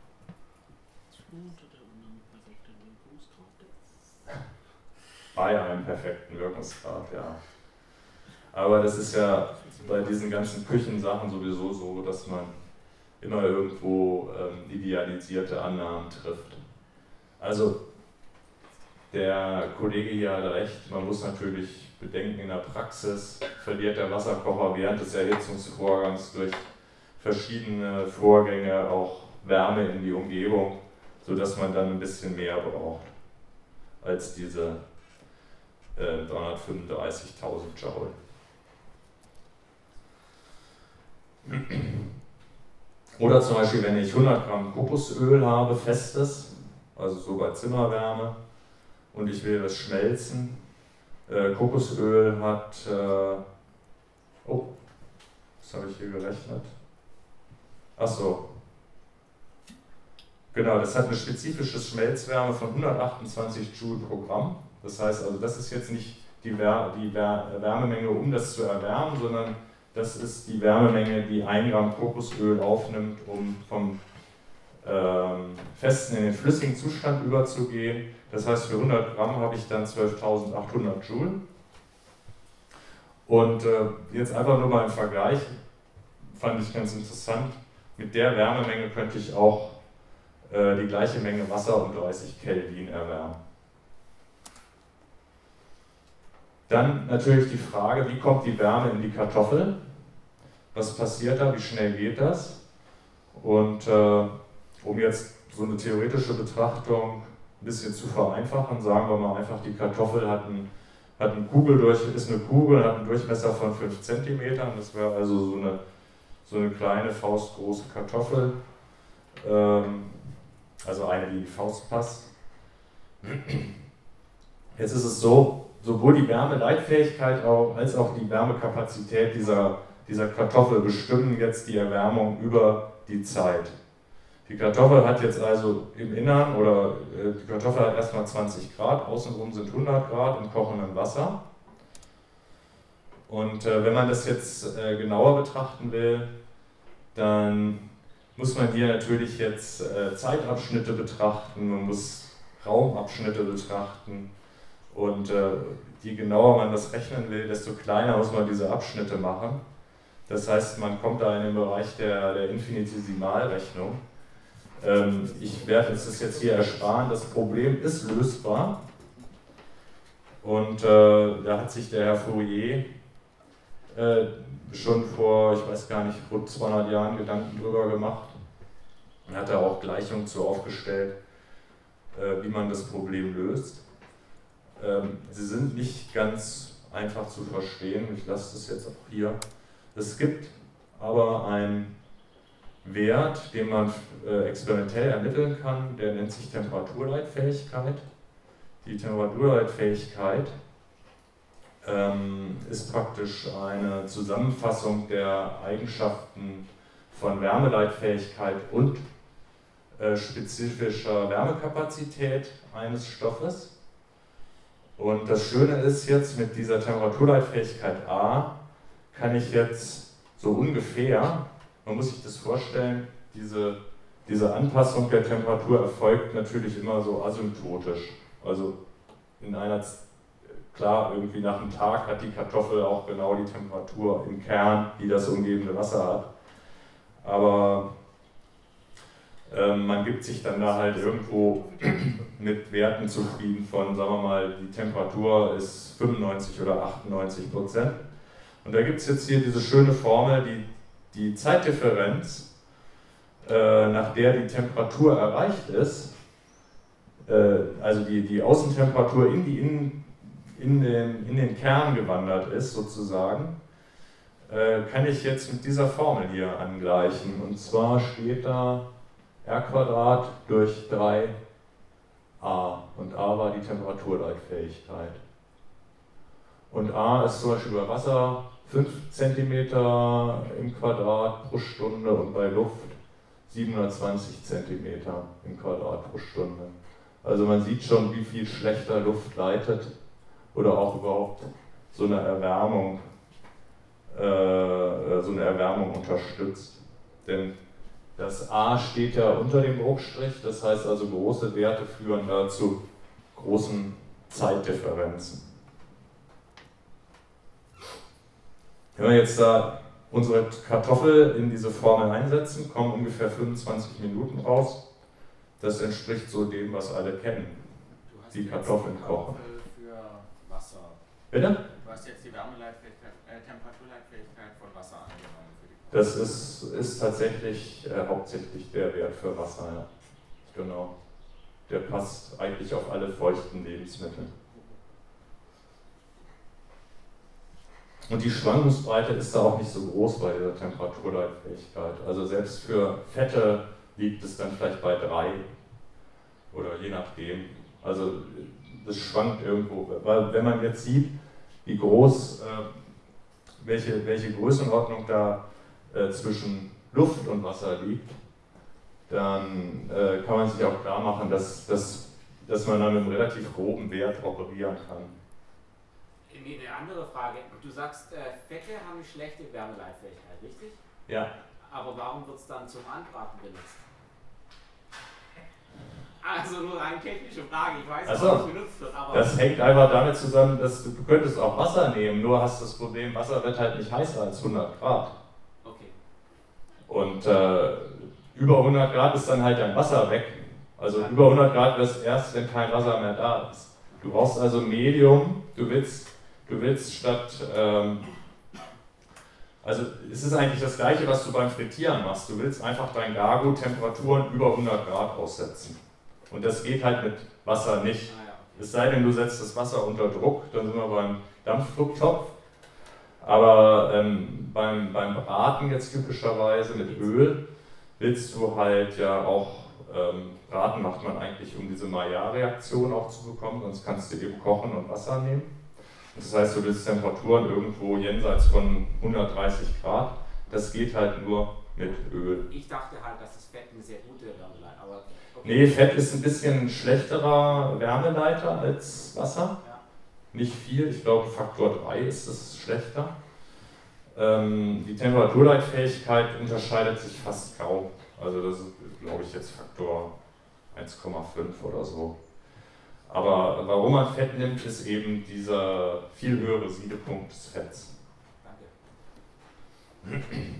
Bei einem perfekten Wirkungsgrad, ja. Aber das ist ja bei diesen ganzen Küchensachen sowieso so, dass man immer irgendwo idealisierte Annahmen trifft. Also der Kollege hier hat recht, man muss natürlich bedenken, in der Praxis verliert der Wasserkocher während des Erhitzungsvorgangs durch verschiedene Vorgänge auch Wärme in die Umgebung, sodass man dann ein bisschen mehr braucht als diese 335.000 Joule. Oder zum Beispiel, wenn ich 100 Gramm Kokosöl habe, festes, also so bei Zimmerwärme, und ich will das schmelzen, Kokosöl hat, oh, was habe ich hier gerechnet? Achso, genau, das hat eine spezifische Schmelzwärme von 128 Joule pro Gramm. Das heißt also, das ist jetzt nicht die Wärmemenge, um das zu erwärmen, sondern das ist die Wärmemenge, die 1 Gramm Kokosöl aufnimmt, um vom festen in den flüssigen Zustand überzugehen. Das heißt, für 100 Gramm habe ich dann 12.800 Joule. Und jetzt einfach nur mal im Vergleich, fand ich ganz interessant, mit der Wärmemenge könnte ich auch die gleiche Menge Wasser um 30 Kelvin erwärmen. Dann natürlich die Frage, wie kommt die Wärme in die Kartoffel? Was passiert da? Wie schnell geht das? Und um jetzt so eine theoretische Betrachtung ein bisschen zu vereinfachen, sagen wir mal einfach, die Kartoffel ist eine Kugel, hat einen Durchmesser von 5 cm. Das wäre also so eine kleine faustgroße Kartoffel, also eine, die in die Faust passt. Jetzt ist es so, sowohl die Wärmeleitfähigkeit als auch die Wärmekapazität dieser Kartoffel bestimmen jetzt die Erwärmung über die Zeit. Die Kartoffel hat jetzt also im Innern, die Kartoffel hat erstmal 20 Grad, außenrum sind 100 Grad im kochenden Wasser. Und wenn man das jetzt genauer betrachten will, dann muss man hier natürlich jetzt Zeitabschnitte betrachten, man muss Raumabschnitte betrachten. Und je genauer man das rechnen will, desto kleiner muss man diese Abschnitte machen. Das heißt, man kommt da in den Bereich der Infinitesimalrechnung. Ich werde uns das jetzt hier ersparen. Das Problem ist lösbar. Und da hat sich der Herr Fourier schon vor, ich weiß gar nicht, rund 200 Jahren Gedanken drüber gemacht. Und hat da auch Gleichungen zu aufgestellt, wie man das Problem löst. Sie sind nicht ganz einfach zu verstehen. Ich lasse das jetzt auch hier. Es gibt aber einen Wert, den man experimentell ermitteln kann, der nennt sich Temperaturleitfähigkeit. Die Temperaturleitfähigkeit ist praktisch eine Zusammenfassung der Eigenschaften von Wärmeleitfähigkeit und spezifischer Wärmekapazität eines Stoffes. Und das Schöne ist jetzt, mit dieser Temperaturleitfähigkeit A kann ich jetzt so ungefähr, man muss sich das vorstellen, diese Anpassung der Temperatur erfolgt natürlich immer so asymptotisch. Also klar, irgendwie nach einem Tag hat die Kartoffel auch genau die Temperatur im Kern, die das umgebende Wasser hat. Aber man gibt sich dann da halt irgendwo mit Werten zufrieden von, sagen wir mal, die Temperatur ist 95 oder 98%. Und da gibt es jetzt hier diese schöne Formel, die Zeitdifferenz, nach der die Temperatur erreicht ist, also die Außentemperatur in den Kern gewandert ist, sozusagen, kann ich jetzt mit dieser Formel hier angleichen. Und zwar steht da R² durch 3a. Und a war die Temperaturleitfähigkeit. Und a ist zum Beispiel bei Wasser 5 cm im Quadrat pro Stunde und bei Luft 720 cm im Quadrat pro Stunde. Also man sieht schon, wie viel schlechter Luft leitet oder auch überhaupt so eine Erwärmung unterstützt. Denn das A steht ja unter dem Druckstrich, das heißt also große Werte führen da zu großen Zeitdifferenzen. Wenn wir jetzt da unsere Kartoffel in diese Formel einsetzen, kommen ungefähr 25 Minuten raus. Das entspricht so dem, was alle kennen. Die Kartoffeln kochen. Für Wasser. Bitte? Du hast jetzt die Temperaturleitfähigkeit von Wasser angenommen. Das ist tatsächlich hauptsächlich der Wert für Wasser. Ja. Genau. Der passt eigentlich auf alle feuchten Lebensmittel. Und die Schwankungsbreite ist da auch nicht so groß bei dieser Temperaturleitfähigkeit. Also selbst für Fette liegt es dann vielleicht bei 3 oder je nachdem. Also das schwankt irgendwo. Weil wenn man jetzt sieht, wie groß, welche Größenordnung da zwischen Luft und Wasser liegt, dann kann man sich auch klar machen, dass man dann mit einem relativ groben Wert operieren kann. Eine andere Frage. Du sagst, Fette haben eine schlechte Wärmeleitfähigkeit, richtig? Ja. Aber warum wird es dann zum Anbraten benutzt? Also nur eine technische Frage, ich weiß nicht, Also, was benutzt wird, aber... Das hängt einfach damit zusammen, dass du könntest auch Wasser nehmen, nur hast das Problem, Wasser wird halt nicht heißer als 100 Grad. Okay. Und über 100 Grad ist dann halt dein Wasser weg. Also über 100 Grad wird es erst, wenn kein Wasser mehr da ist. Du brauchst also Medium, du willst statt... also es ist eigentlich das Gleiche, was du beim Frittieren machst. Du willst einfach dein Gargo Temperaturen über 100 Grad aussetzen. Und das geht halt mit Wasser nicht. Es sei denn, du setzt das Wasser unter Druck, dann sind wir beim Dampfdrucktopf. Aber beim Braten jetzt typischerweise mit Öl willst du halt ja auch, Braten macht man eigentlich, um diese Maillard-Reaktion auch zu bekommen, sonst kannst du eben kochen und Wasser nehmen. Das heißt, du willst Temperaturen irgendwo jenseits von 130 Grad. Das geht halt nur mit Öl. Ich dachte halt, dass das Fett eine sehr gute Wärmeleiter, aber... Okay. Nee, Fett ist ein bisschen schlechterer Wärmeleiter als Wasser. Ja. Nicht viel, ich glaube Faktor 3 ist es schlechter. Die Temperaturleitfähigkeit unterscheidet sich fast kaum. Also das ist, glaube ich, jetzt Faktor 1,5 oder so. Aber warum man Fett nimmt, ist eben dieser viel höhere Siedepunkt des Fetts. Danke.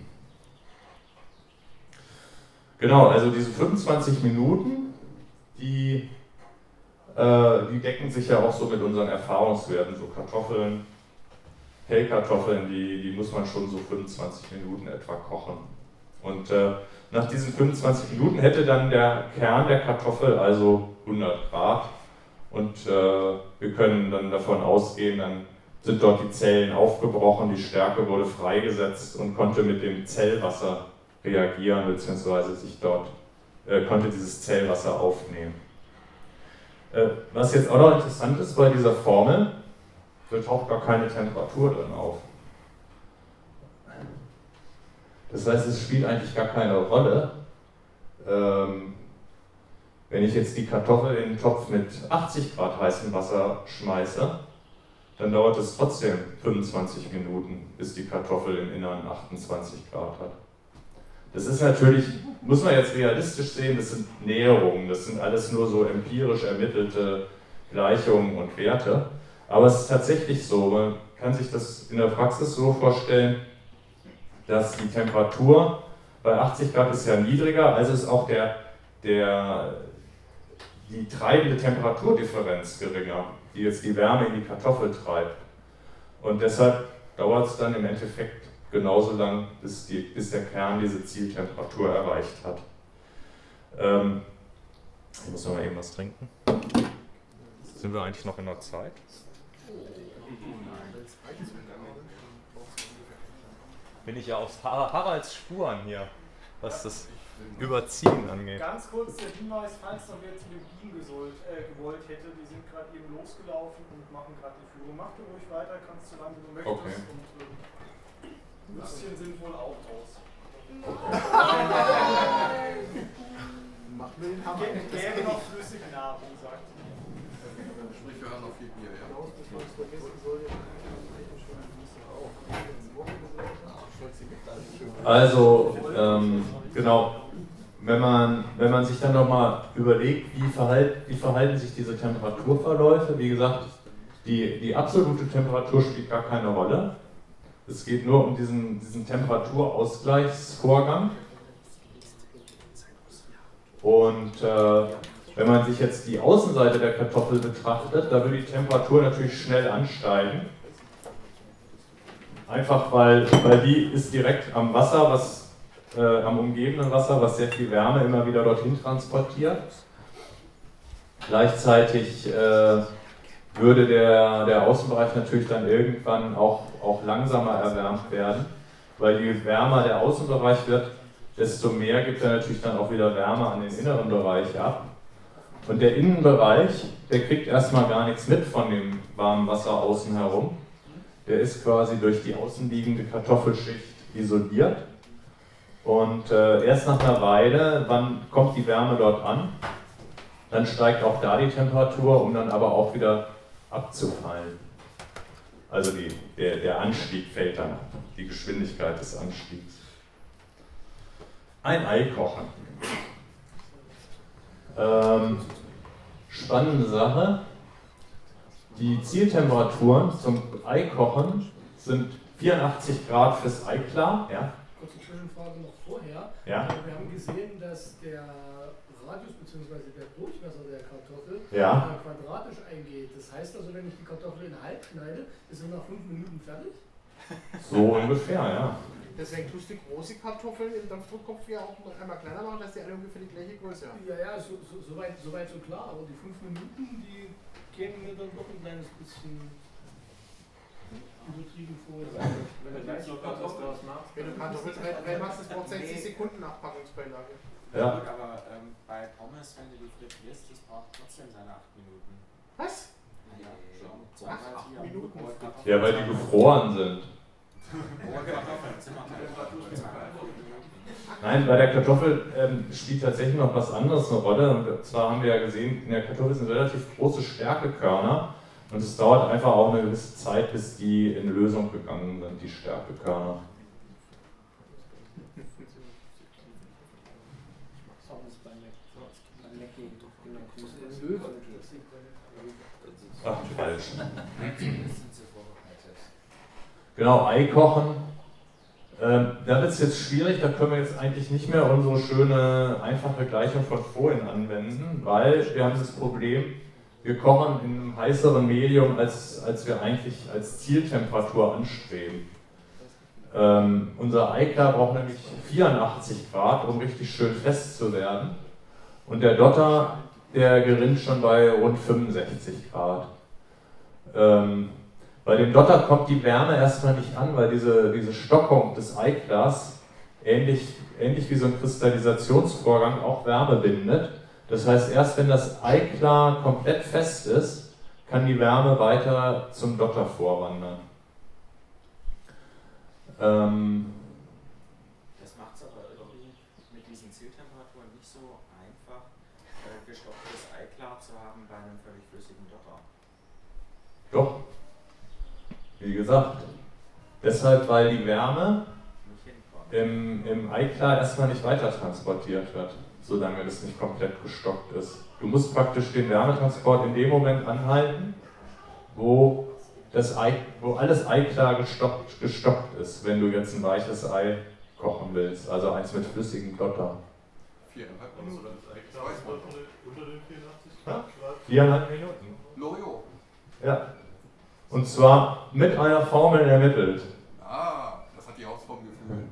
Genau, also diese 25 Minuten, die decken sich ja auch so mit unseren Erfahrungswerten. So Kartoffeln, Pellkartoffeln, die muss man schon so 25 Minuten etwa kochen. Und nach diesen 25 Minuten hätte dann der Kern der Kartoffel also 100 Grad. Und wir können dann davon ausgehen, dann sind dort die Zellen aufgebrochen, die Stärke wurde freigesetzt und konnte mit dem Zellwasser reagieren, beziehungsweise konnte dieses Zellwasser aufnehmen. Was jetzt auch noch interessant ist bei dieser Formel, da taucht gar keine Temperatur drin auf. Das heißt, es spielt eigentlich gar keine Rolle, wenn ich jetzt die Kartoffel in den Topf mit 80 Grad heißem Wasser schmeiße, dann dauert es trotzdem 25 Minuten, bis die Kartoffel im Inneren 28 Grad hat. Das ist natürlich, muss man jetzt realistisch sehen, das sind Näherungen, das sind alles nur so empirisch ermittelte Gleichungen und Werte. Aber es ist tatsächlich so, man kann sich das in der Praxis so vorstellen, dass die Temperatur bei 80 Grad ist ja niedriger, also ist auch die treibende Temperaturdifferenz geringer, die jetzt die Wärme in die Kartoffel treibt. Und deshalb dauert es dann im Endeffekt genauso lang, bis der Kern diese Zieltemperatur erreicht hat. Ich muss noch mal eben was trinken. Sind wir eigentlich noch in der Zeit? Bin ich ja auf Haralds Spuren hier, was das Überziehen angeht. Ganz kurz der Hinweis, falls noch wer zu den Bienen gewollt hätte, die sind gerade eben losgelaufen und machen gerade die Führung. Mach du ruhig weiter, kannst du lange du möchtest. Okay. Und Würstchen sind wohl auch raus. Mach mir den Hammer. Gäbe noch flüssige Nahrung, sagt sie. Sprich, wir haben noch viel Bier, ja. Also, genau, wenn man sich dann nochmal überlegt, wie verhalten sich diese Temperaturverläufe, wie gesagt, die absolute Temperatur spielt gar keine Rolle. Es geht nur um diesen Temperaturausgleichsvorgang. Und wenn man sich jetzt die Außenseite der Kartoffel betrachtet, da würde die Temperatur natürlich schnell ansteigen. Einfach weil die ist direkt am Wasser, am umgebenden Wasser, was sehr viel Wärme immer wieder dorthin transportiert. Gleichzeitig würde der Außenbereich natürlich dann irgendwann auch langsamer erwärmt werden, weil je wärmer der Außenbereich wird, desto mehr gibt er natürlich dann auch wieder Wärme an den inneren Bereich ab. Und der Innenbereich, der kriegt erstmal gar nichts mit von dem warmen Wasser außen herum. Der ist quasi durch die außenliegende Kartoffelschicht isoliert. Und erst nach einer Weile, wann kommt die Wärme dort an? Dann steigt auch da die Temperatur, um dann aber auch wieder abzufallen. Also der Anstieg fällt dann, die Geschwindigkeit des Anstiegs. Ein Ei kochen. Spannende Sache. Die Zieltemperaturen zum Eikochen sind 84 Grad fürs Eiklar. Ja? Kurze Zwischenfrage noch vorher. Ja? Wir haben gesehen, dass der Radius bzw. der Durchmesser der Kartoffel Ja. quadratisch eingeht. Das heißt also, wenn ich die Kartoffel in halb schneide, ist sie nach 5 Minuten fertig? So ungefähr, ja. Deswegen tust du große Kartoffeln im Dampfdruckkopf ja auch einmal kleiner machen, dass die alle ungefähr die gleiche Größe haben. Ja, soweit so klar. Aber die 5 Minuten, die kämen mir dann doch ein kleines bisschen übertrieben vor. Wenn du gleich noch was draus machst. Wenn du Kartoffeln reinmachst, das braucht 60 Sekunden Nachpackungsbeilage. Ja. Gut, aber bei Pommes, wenn du die frittierst, das braucht trotzdem seine 8 Minuten. Was? Ja, schon. Ach, 8 Minuten. Ja, weil die gefroren sind. Nein, bei der Kartoffel spielt tatsächlich noch was anderes eine Rolle. Und zwar haben wir ja gesehen, in der Kartoffel sind relativ große Stärkekörner. Und es dauert einfach auch eine gewisse Zeit, bis die in Lösung gegangen sind, die Stärkekörner. Ach, falsch. Genau, Ei kochen. Da wird es jetzt schwierig, da können wir jetzt eigentlich nicht mehr unsere schöne, einfache Gleichung von vorhin anwenden, weil wir haben das Problem, wir kochen in einem heißeren Medium, als wir eigentlich als Zieltemperatur anstreben. Unser Eiklar braucht nämlich 84 Grad, um richtig schön fest zu werden. Und der Dotter, der gerinnt schon bei rund 65 Grad. Bei dem Dotter kommt die Wärme erstmal nicht an, weil diese Stockung des Eiklars ähnlich wie so ein Kristallisationsvorgang auch Wärme bindet. Das heißt, erst wenn das Eiklar komplett fest ist, kann die Wärme weiter zum Dotter vorwandern. Das macht es aber irgendwie mit diesen Zieltemperaturen nicht so einfach, gestocktes Eiklar zu haben bei einem völlig flüssigen Dotter. Doch, wie gesagt, deshalb, weil die Wärme im Eiklar erstmal nicht weiter transportiert wird, solange das nicht komplett gestockt ist. Du musst praktisch den Wärmetransport in dem Moment anhalten, wo alles Eiklar gestockt ist, wenn du jetzt ein weiches Ei kochen willst, also eins mit flüssigem Dotter. 4,5 Minuten. Unter den 84 Ja? Grad. 4,5 Minuten. Lojo. Ja. Und zwar mit einer Formel ermittelt. Ah, das hat die Hausform gefühlt.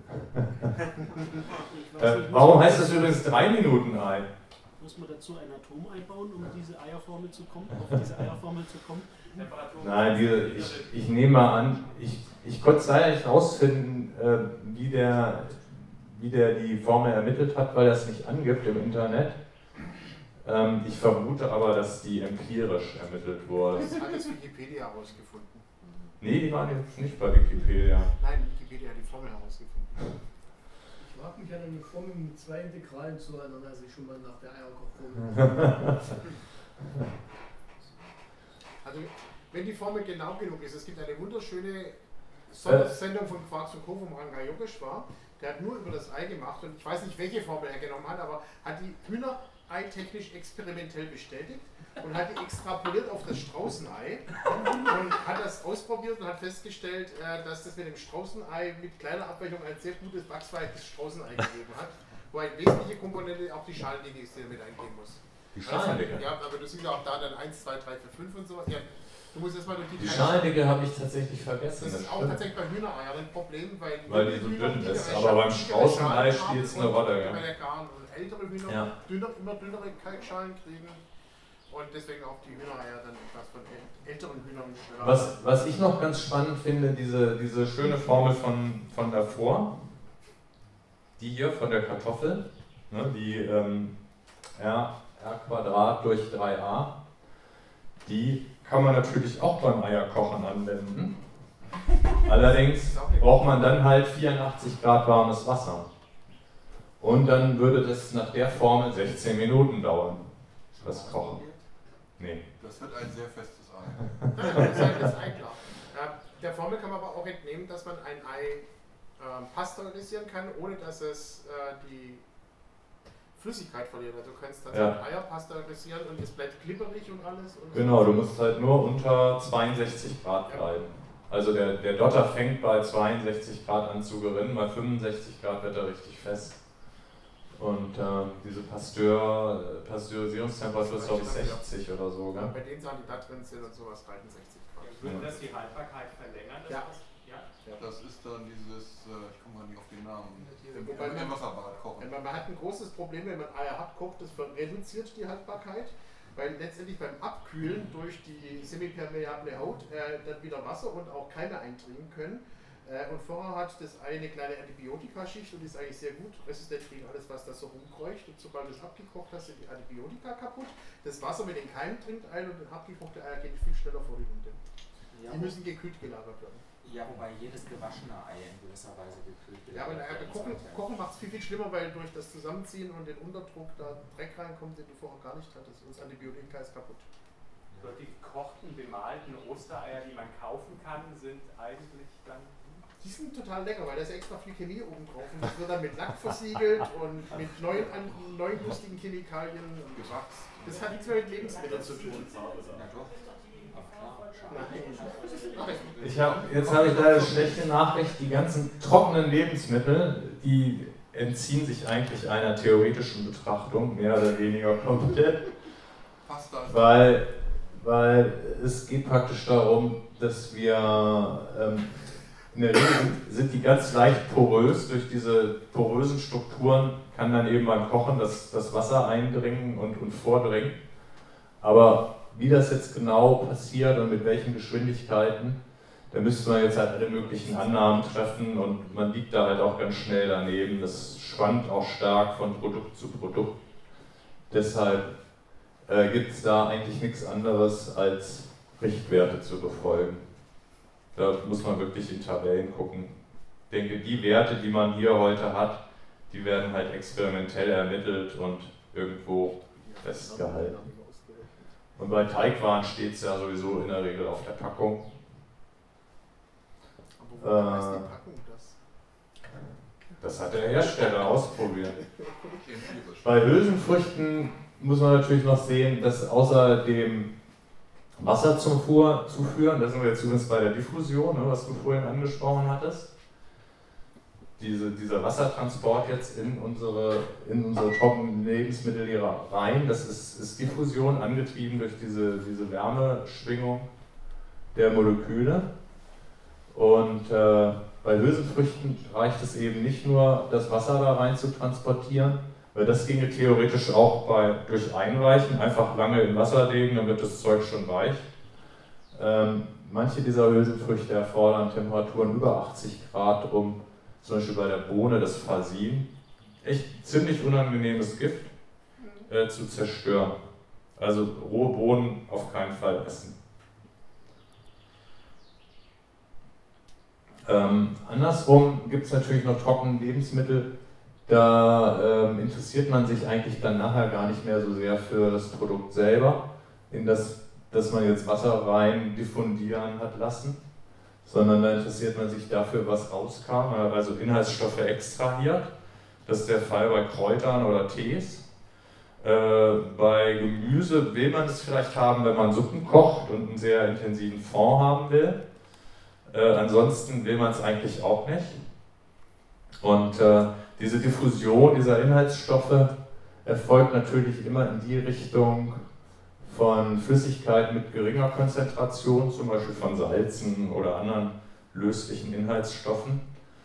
Warum heißt das übrigens 3 Minuten Ei? Muss man dazu ein Atomei bauen, um diese Eierformel zu kommen, auf diese Eierformel zu kommen? Nein, ich nehme mal an, ich konnte es leider nicht rausfinden, wie der die Formel ermittelt hat, weil er es nicht angibt im Internet. Ich vermute aber, dass die empirisch ermittelt wurde. Das hat das Wikipedia herausgefunden. Nee, die waren jetzt nicht bei Wikipedia. Nein, Wikipedia hat die Formel herausgefunden. Ich mag mich an eine Formel mit 2 Integralen zu erinnern, als ich schon mal nach der Eierkochformel. Also, wenn die Formel genau genug ist, es gibt eine wunderschöne Sondersendung von Quarks und Co. vom Ranga Yogeshwar, der hat nur über das Ei gemacht und ich weiß nicht, welche Formel er genommen hat, aber hat die Hühnerei technisch experimentell bestätigt und hat die extrapoliert auf das Straußenei und hat das ausprobiert und hat festgestellt, dass das mit dem Straußenei mit kleiner Abweichung ein sehr gutes wachsweiches Straußenei gegeben hat, wo eine wesentliche Komponente auch die Schalendicke ist, die damit eingehen muss. Die Schalendicke? Ja, aber du siehst ja auch da dann 1, 2, 3, 4, 5 und so. Ja, du musst erstmal durch Die Schalendicke habe ich tatsächlich vergessen. Das ist auch tatsächlich bei Hühnereiern ein Problem, weil die so dünn ist. Aber beim Straußenei spielt es eine Rolle. Ja. Bei der Garn und ältere Hühner immer dünnere Kalkschalen kriegen und deswegen auch die Hühnereier dann etwas von älteren Hühnern. Was ich noch ganz spannend finde, diese schöne Formel von davor, die hier von der Kartoffel, ne, die R² durch 3a. Die kann man natürlich auch beim Eierkochen anwenden. Allerdings braucht man dann halt 84 Grad warmes Wasser. Und dann würde das nach der Formel 16 Minuten dauern, das Kochen. Nee. Das wird ein sehr festes Ei. Das ist halt das Ei klar. Der Formel kann man aber auch entnehmen, dass man ein Ei pasteurisieren kann, ohne dass es die Flüssigkeit verliert. Also du kannst tatsächlich Eier pasteurisieren und es bleibt glibberig und alles. Und Genau, du musst halt nur unter 62 Grad bleiben. Also der Dotter fängt bei 62 Grad an zu gerinnen, bei 65 Grad wird er richtig fest. Und diese Pasteurisierungstemperatur ist glaube ich 60 oder so. Ja, bei den Sachen, die da drin sind und sowas, reichen 60 Grad. Würde das die Haltbarkeit verlängern? Ja. Das ist dann dieses, ich komme mal nicht auf den Namen, Wobei im Wasserbad kochen. Man hat ein großes Problem, wenn man Eier hart kocht, das reduziert die Haltbarkeit, weil letztendlich beim Abkühlen durch die semipermeable Haut dann wieder Wasser und auch Keime eindringen können. Und vorher hat das Ei eine kleine Antibiotikaschicht und ist eigentlich sehr gut resistent gegen alles, was da so rumkreucht. Und sobald du es abgekocht hast, sind die Antibiotika kaputt. Das Wasser mit den Keimen dringt ein und abgekochte Eier gehen viel schneller vor die Hunde. Ja, Die müssen gekühlt gelagert werden. ja, wobei jedes gewaschene Ei in gewisser Weise gekühlt wird. Ja, aber Kochen macht es viel, viel schlimmer, weil durch das Zusammenziehen und den Unterdruck da Dreck reinkommt, den du vorher gar nicht hattest. Und das Antibiotika ist kaputt. So, die gekochten, bemalten Ostereier, die man kaufen kann, sind eigentlich dann. Die sind total lecker, weil da ist extra viel Chemie oben drauf und das wird dann mit Lack versiegelt und mit neuen lustigen Chemikalien. Gewachs. Das hat nichts mehr mit Lebensmitteln zu tun. Ja doch. Ach klar, Nein. Jetzt habe ich leider eine schlechte Nachricht. Die ganzen trockenen Lebensmittel, die entziehen sich eigentlich einer theoretischen Betrachtung, mehr oder weniger komplett. Pasta ist Weil es geht praktisch darum, dass wir in der Regel sind die ganz leicht porös. Durch diese porösen Strukturen kann dann eben beim Kochen das Wasser eindringen und vordringen. Aber wie das jetzt genau passiert und mit welchen Geschwindigkeiten, da müsste man jetzt halt alle möglichen Annahmen treffen und man liegt da halt auch ganz schnell daneben. Das schwankt auch stark von Produkt zu Produkt. Deshalb gibt es da eigentlich nichts anderes als Richtwerte zu befolgen. Da muss man wirklich in Tabellen gucken. Ich denke, die Werte, die man hier heute hat, die werden halt experimentell ermittelt und irgendwo festgehalten. Und bei Teigwaren steht es ja sowieso in der Regel auf der Packung. Aber wo ist die Packung das? Das hat der Hersteller ausprobiert. empirisch. Bei Hülsenfrüchten muss man natürlich noch sehen, dass außer dem Wasserzufuhr zuführen, da sind wir jetzt übrigens bei der Diffusion, ne, was du vorhin angesprochen hattest. Dieser Wassertransport jetzt in unsere trockenen Lebensmittel hier rein, das ist Diffusion, angetrieben durch diese Wärmeschwingung der Moleküle. Und bei Hülsenfrüchten reicht es eben nicht nur, das Wasser da rein zu transportieren, weil das ginge theoretisch auch durch Einweichen, einfach lange im Wasser legen, dann wird das Zeug schon weich. Manche dieser Hülsenfrüchte erfordern Temperaturen über 80 Grad, um zum Beispiel bei der Bohne, das Fasin, echt ziemlich unangenehmes Gift zu zerstören. Also rohe Bohnen auf keinen Fall essen. Andersrum gibt es natürlich noch trockene Lebensmittel, da interessiert man sich eigentlich dann nachher gar nicht mehr so sehr für das Produkt selber, in das man jetzt Wasser rein diffundieren hat lassen, sondern da interessiert man sich dafür, was rauskam, also Inhaltsstoffe extrahiert. Das ist der Fall bei Kräutern oder Tees. Bei Gemüse will man es vielleicht haben, wenn man Suppen kocht und einen sehr intensiven Fond haben will. Ansonsten will man es eigentlich auch nicht. Und diese Diffusion dieser Inhaltsstoffe erfolgt natürlich immer in die Richtung von Flüssigkeiten mit geringer Konzentration, zum Beispiel von Salzen oder anderen löslichen Inhaltsstoffen.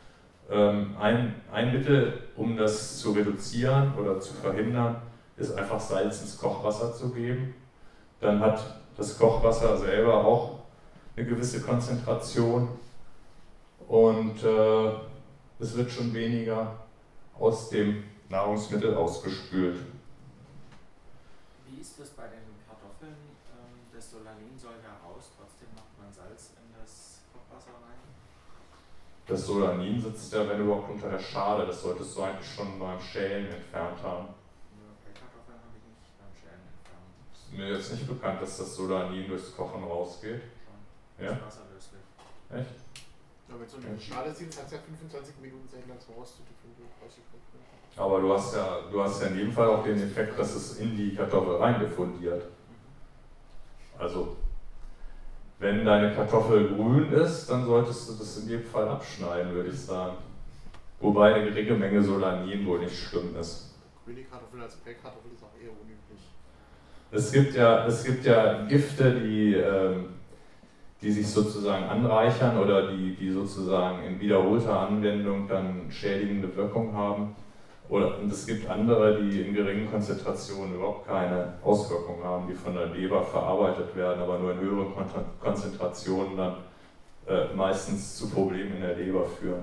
Ein Mittel, um das zu reduzieren oder zu verhindern, ist einfach Salz ins Kochwasser zu geben. Dann hat das Kochwasser selber auch eine gewisse Konzentration und es wird schon weniger aus dem Nahrungsmittel ausgespült. Wie ist das bei den Kartoffeln? Das Solanin soll ja raus, trotzdem macht man Salz in das Kochwasser rein. Das Solanin sitzt ja, wenn überhaupt, unter der Schale. Das solltest du eigentlich schon beim Schälen entfernt haben. Ja, bei Kartoffeln habe ich nicht beim Schälen entfernt. Ist mir jetzt nicht bekannt, dass das Solanin durchs Kochen rausgeht. Schon. Ja? Das ist wasserlöslich. Echt? Ja, wenn so eine Schale sitzt, hat es ja 25 Minuten Zeit, lang so rauszutüffeln. Aber du hast ja in jedem Fall auch den Effekt, dass es in die Kartoffel rein diffundiert. Also, wenn deine Kartoffel grün ist, dann solltest du das in jedem Fall abschneiden, würde ich sagen. Wobei eine geringe Menge Solanin wohl nicht schlimm ist. Grüne Kartoffeln als Pellkartoffel ist auch eher unüblich. Es gibt ja Gifte, die sich sozusagen anreichern oder die sozusagen in wiederholter Anwendung dann schädigende Wirkung haben. Und es gibt andere, die in geringen Konzentrationen überhaupt keine Auswirkungen haben, die von der Leber verarbeitet werden, aber nur in höheren Konzentrationen dann meistens zu Problemen in der Leber führen.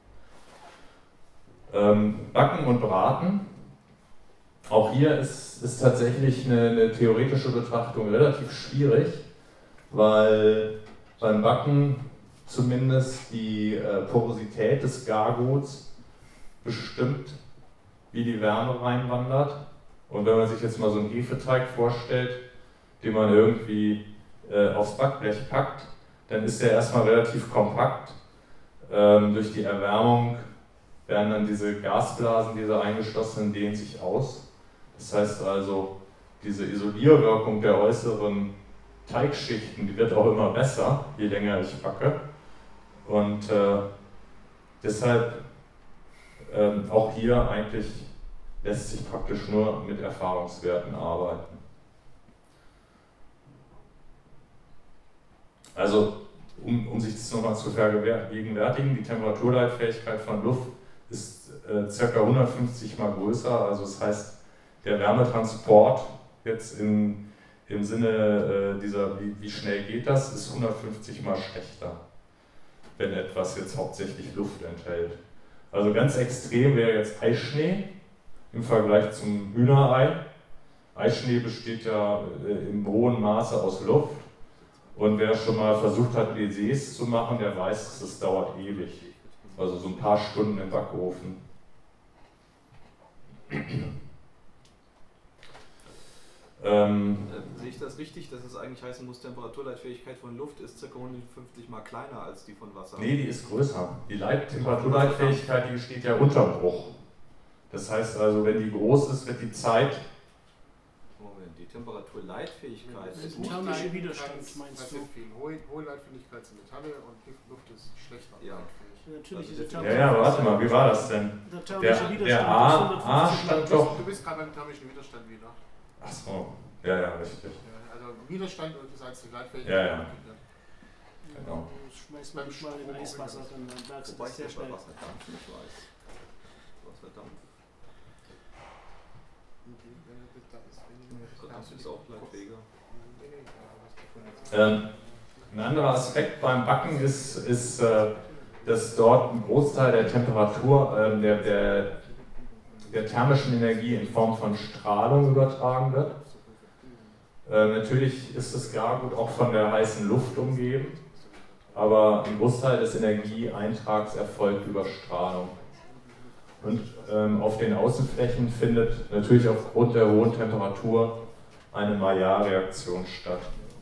Backen und Braten. Auch hier ist tatsächlich eine theoretische Betrachtung relativ schwierig, weil beim Backen zumindest die Porosität des Garguts bestimmt, wie die Wärme reinwandert. Und wenn man sich jetzt mal so einen Hefeteig vorstellt, den man irgendwie aufs Backblech packt, dann ist der erstmal relativ kompakt. Durch die Erwärmung werden dann diese Gasblasen, diese eingeschlossenen, dehnen sich aus. Das heißt also, diese Isolierwirkung der äußeren Teigschichten, die wird auch immer besser, je länger ich backe. Und deshalb auch hier eigentlich lässt sich praktisch nur mit Erfahrungswerten arbeiten. Also, um sich das nochmal zu vergegenwärtigen, die Temperaturleitfähigkeit von Luft ist ca. 150 mal größer, also das heißt, der Wärmetransport jetzt im Sinne dieser, wie schnell geht das, ist 150 mal schlechter, wenn etwas jetzt hauptsächlich Luft enthält. Also ganz extrem wäre jetzt Eischnee im Vergleich zum Hühnerei. Eischnee besteht ja im hohen Maße aus Luft. Und wer schon mal versucht hat, Baises zu machen, der weiß, dass es dauert ewig. Also so ein paar Stunden im Backofen. Sehe ich das richtig, dass es eigentlich heißen muss, Temperaturleitfähigkeit von Luft ist ca. 150 mal kleiner als die von Wasser? Nee, die ist größer. Die Temperaturleitfähigkeit, die steht ja unter Bruch. Das heißt also, wenn die groß ist, wird die Zeit... Moment, die Temperaturleitfähigkeit ist nicht... Thermische Widerstand meinst du? Hohe Leitfähigkeit sind Metalle und Luft ist schlechter Ja. Ja, natürlich Also ist der Ja, aber warte mal, wie war das denn? Der thermische Widerstand Der ist A 150 stand doch... Du bist gerade beim thermischen Widerstand wieder. Achso, ja, richtig. Ja, also Widerstand und das als die Leitfähigkeit. Ja. Genau. Schmeiß mal nicht mal in Eiswasser, dann merkst du Wobei das ich sehr das bei schnell. Wasserdampf nicht weiß. Wasserdampf. Wasserdampf ist auch leitfähiger. Ein anderer Aspekt beim Backen ist dass dort ein Großteil der Temperatur, der thermischen Energie in Form von Strahlung übertragen wird. Natürlich ist das Gargut auch von der heißen Luft umgeben, aber ein Großteil des Energieeintrags erfolgt über Strahlung. Und auf den Außenflächen findet natürlich aufgrund der hohen Temperatur eine Maillard-Reaktion statt.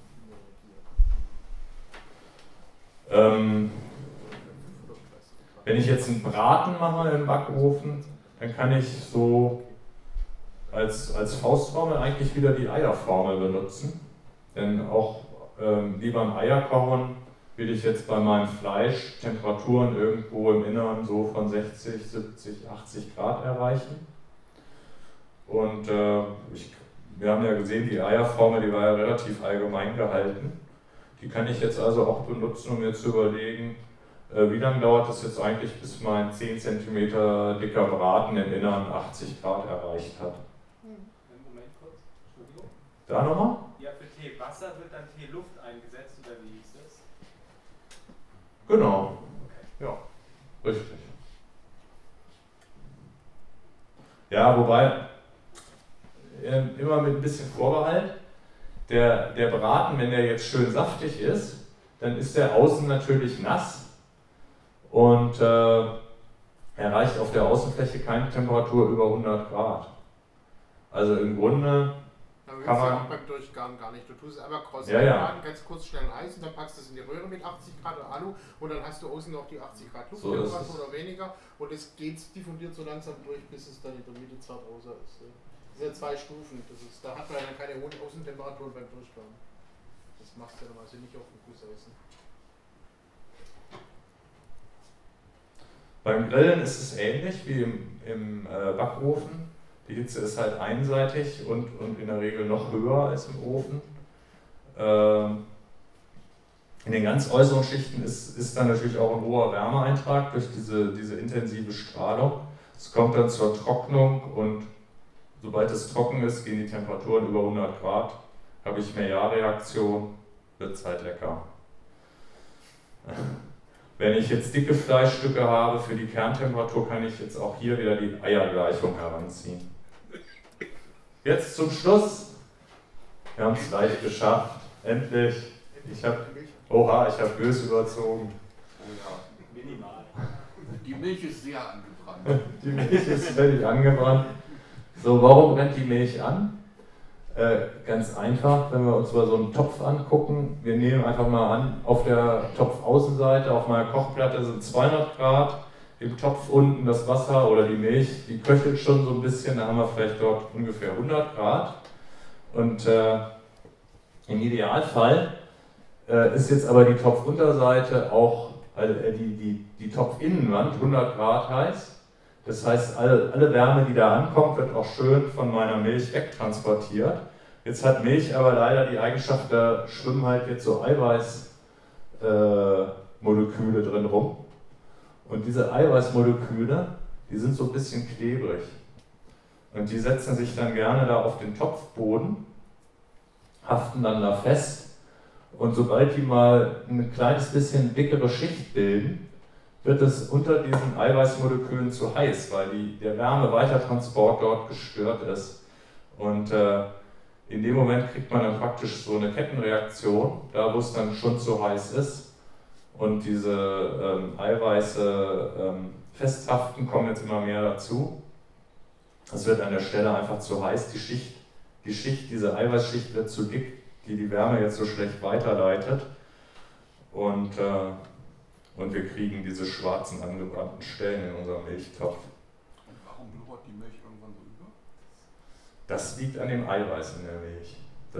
Wenn ich jetzt einen Braten mache im Backofen, dann kann ich so als Faustformel eigentlich wieder die Eierformel benutzen. Denn auch wie beim Eierkochen will ich jetzt bei meinem Fleisch Temperaturen irgendwo im Inneren so von 60, 70, 80 Grad erreichen. Und wir haben ja gesehen, die Eierformel, die war ja relativ allgemein gehalten. Die kann ich jetzt also auch benutzen, um mir zu überlegen, wie lange dauert es jetzt eigentlich, bis mein 10 cm dicker Braten im Inneren 80 Grad erreicht hat. Moment kurz, Entschuldigung. Da nochmal? Ja, für Teewasser wird dann Teeluft eingesetzt, oder wie hieß das? Genau. Ja, richtig. Ja, wobei, immer immer mit ein bisschen Vorbehalt. Der Braten, wenn der jetzt schön saftig ist, dann ist der außen natürlich nass und erreicht auf der Außenfläche keine Temperatur über 100 Grad. Also im Grunde kann man... auch beim Durchgaren gar nicht. Du tust es einmal kross ganz kurz schnell Eis und dann packst du es in die Röhre mit 80 Grad Alu und dann hast du außen noch die 80 Grad Lufttemperatur oder weniger und es geht diffundiert so langsam durch, bis es dann in der Mitte zart rosa ist. Das sind ja 2 Stufen. Da hat man dann keine hohen Außentemperaturen beim Durchgaren. Das machst du ja normalerweise nicht auf dem Gusseisen. Beim Grillen ist es ähnlich wie im Backofen. Die Hitze ist halt einseitig und in der Regel noch höher als im Ofen. In den ganz äußeren Schichten ist dann natürlich auch ein hoher Wärmeeintrag durch diese intensive Strahlung. Es kommt dann zur Trocknung und sobald es trocken ist, gehen die Temperaturen über 100 Grad. Habe ich Maillard-Reaktion, wird es halt lecker. Wenn ich jetzt dicke Fleischstücke habe für die Kerntemperatur, kann ich jetzt auch hier wieder die Eiergleichung heranziehen. Jetzt zum Schluss. Wir haben es gleich geschafft. Endlich. Ich habe böse überzogen. Minimal. Die Milch ist sehr angebrannt. Die Milch ist völlig angebrannt. So, warum brennt die Milch an? Ganz einfach, wenn wir uns mal so einen Topf angucken. Wir nehmen einfach mal an, auf der Topfaußenseite, auf meiner Kochplatte sind 200 Grad. Im Topf unten das Wasser oder die Milch, die köchelt schon so ein bisschen, da haben wir vielleicht dort ungefähr 100 Grad. Und im Idealfall ist jetzt aber die Topfunterseite auch, die Topfinnenwand 100 Grad heiß. Das heißt, alle Wärme, die da ankommt, wird auch schön von meiner Milch wegtransportiert. Jetzt hat Milch aber leider die Eigenschaft, da schwimmen halt jetzt so Eiweißmoleküle drin rum. Und diese Eiweißmoleküle, die sind so ein bisschen klebrig. Und die setzen sich dann gerne da auf den Topfboden, haften dann da fest. Und sobald die mal ein kleines bisschen dickere Schicht bilden, wird es unter diesen Eiweißmolekülen zu heiß, weil der Wärme-Weitertransport dort gestört ist. Und in dem Moment kriegt man dann praktisch so eine Kettenreaktion, da wo es dann schon zu heiß ist. Und diese Eiweiße festhaften kommen jetzt immer mehr dazu. Es wird an der Stelle einfach zu heiß. Diese Eiweißschicht wird zu dick, die Wärme jetzt so schlecht weiterleitet. Und wir kriegen diese schwarzen angebrannten Stellen in unserem Milchtopf. Und warum blubbert die Milch irgendwann so über? Das liegt an dem Eiweiß in der Milch.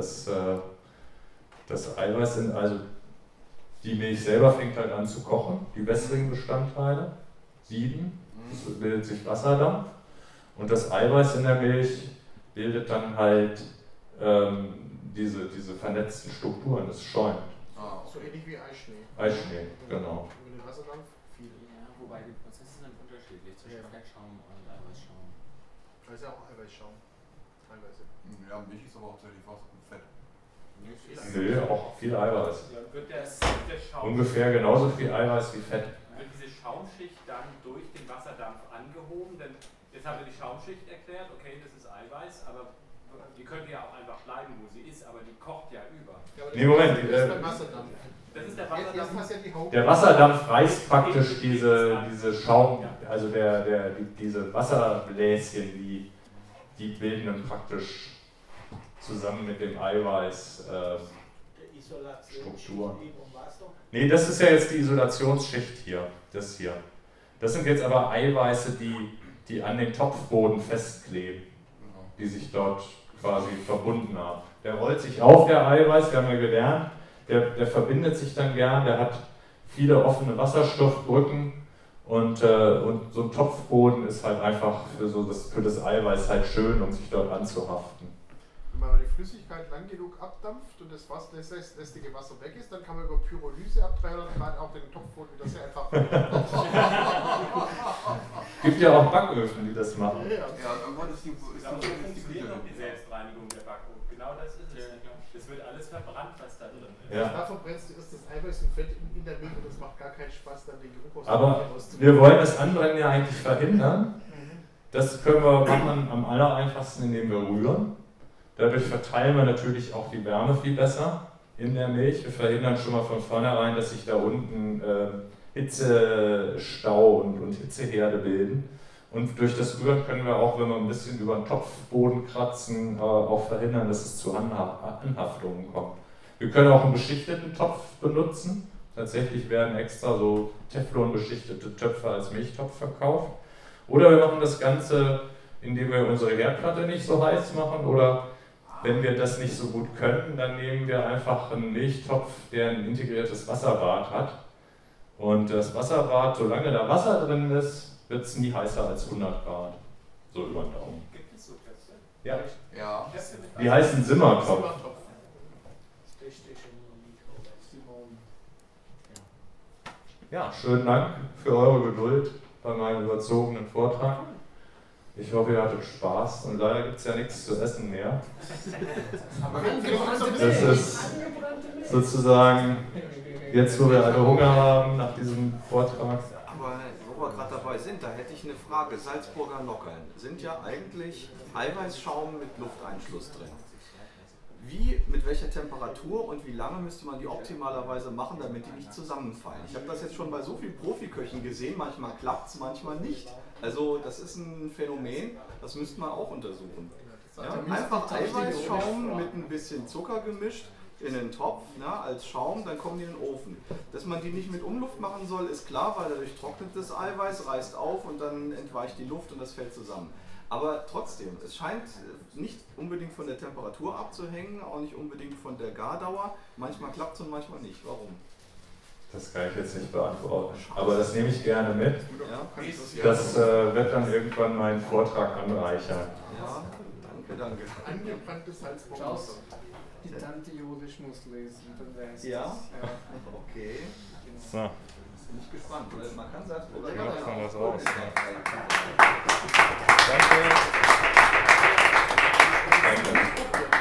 Das Eiweiß sind also... Die Milch selber fängt halt an zu kochen, die wässrigen Bestandteile sieden, es bildet sich Wasserdampf und das Eiweiß in der Milch bildet dann halt diese vernetzten Strukturen, das schäumt. So ähnlich wie Eischnee. Eischnee, genau. Über den Wasserdampf viel. Ja, wobei die Prozesse sind unterschiedlich zwischen Fettschaum und Eiweißschaum. Das ist ja auch Eiweißschaum, teilweise. Ja, Milch ist aber hauptsächlich Wasser und Fett. Nö, auch viel Eiweiß. Ja, wird der Schaum, Ungefähr genauso viel Eiweiß wie Fett. Wird diese Schaumschicht dann durch den Wasserdampf angehoben? Denn jetzt haben wir die Schaumschicht erklärt, okay, das ist Eiweiß, aber die könnte ja auch einfach bleiben, wo sie ist, aber die kocht ja über. Ja, Nee, Moment. Das ist beim Wasserdampf. Das ist der Jetzt Wasserdampf. hast du ja die Haupt. Der Wasserdampf reißt praktisch diese Schaum, also diese Wasserbläschen, die bilden dann praktisch zusammen mit dem Eiweiß Strukturen. Nee, das ist ja jetzt die Isolationsschicht hier, das hier. Das sind jetzt aber Eiweiße, die an den Topfboden festkleben, die sich dort quasi verbunden haben. Der rollt sich auf, der Eiweiß, wir haben ja gelernt, der verbindet sich dann gern, der hat viele offene Wasserstoffbrücken und so ein Topfboden ist halt einfach für das Eiweiß halt schön, um sich dort anzuhaften. Wenn man die Flüssigkeit lang genug abdampft und das lästige Wasser weg ist, dann kann man über Pyrolyse ab 300 Grad auch den Topfboden wieder sehr einfach. Gibt ja auch Backöfen, die das machen. Ja, irgendwann ist die So funktioniert noch die Selbstreinigung der Backofen. Genau das ist es. Es wird alles verbrannt, was da drin ist. Ja. Da verbrennst du erst das Eiweiß und Fett in der Milch und das macht gar keinen Spaß, dann den Geruch aus der Aber Milch rauszunehmen. wir wollen das Anbrennen ja eigentlich verhindern. Das können wir machen am allereinfachsten, indem wir rühren. Dadurch verteilen wir natürlich auch die Wärme viel besser in der Milch. Wir verhindern schon mal von vornherein, dass sich da unten Hitzestau und Hitzeherde bilden. Und durch das Rühren können wir auch, wenn wir ein bisschen über den Topfboden kratzen, auch verhindern, dass es zu Anhaftungen kommt. Wir können auch einen beschichteten Topf benutzen. Tatsächlich werden extra so Teflon-beschichtete Töpfe als Milchtopf verkauft. Oder wir machen das Ganze, indem wir unsere Herdplatte nicht so heiß machen. Oder wenn wir das nicht so gut können, dann nehmen wir einfach einen Milchtopf, der ein integriertes Wasserbad hat. Und das Wasserbad, solange da Wasser drin ist, wird es nie heißer als 100 Grad. So über den Daumen. Gibt es so Töpfe? Ja. Ja. Die heißen Simmertopf. Ja, schönen Dank für eure Geduld bei meinem überzogenen Vortrag. Ich hoffe, ihr hattet Spaß und leider gibt es ja nichts zu essen mehr. Das ist sozusagen jetzt, wo wir alle Hunger haben nach diesem Vortrag. Aber wo wir gerade dabei sind, da hätte ich eine Frage. Salzburger Nockern sind ja eigentlich Eiweißschaum mit Lufteinschluss drin. Mit welcher Temperatur und wie lange müsste man die optimalerweise machen, damit die nicht zusammenfallen? Ich habe das jetzt schon bei so vielen Profiköchen gesehen, manchmal klappt es, manchmal nicht. Also das ist ein Phänomen, das müsste man auch untersuchen. Ja, einfach Eiweißschaum mit ein bisschen Zucker gemischt in den Topf, als Schaum, dann kommen die in den Ofen. Dass man die nicht mit Umluft machen soll, ist klar, weil dadurch trocknet das Eiweiß, reißt auf und dann entweicht die Luft und das fällt zusammen. Aber trotzdem, es scheint nicht unbedingt von der Temperatur abzuhängen, auch nicht unbedingt von der Gardauer. Manchmal klappt es und manchmal nicht. Warum? Das kann ich jetzt nicht beantworten, aber das nehme ich gerne mit. Ja? Das wird dann irgendwann meinen Vortrag anreichern. Ja, danke. Angebranntes Salzburger. Die Tante Jodisch muss lesen, dann weiß Ja? das. Okay. So. Bin ich gespannt. Man kann Salzburger Ja, kann das raus. Danke. Danke.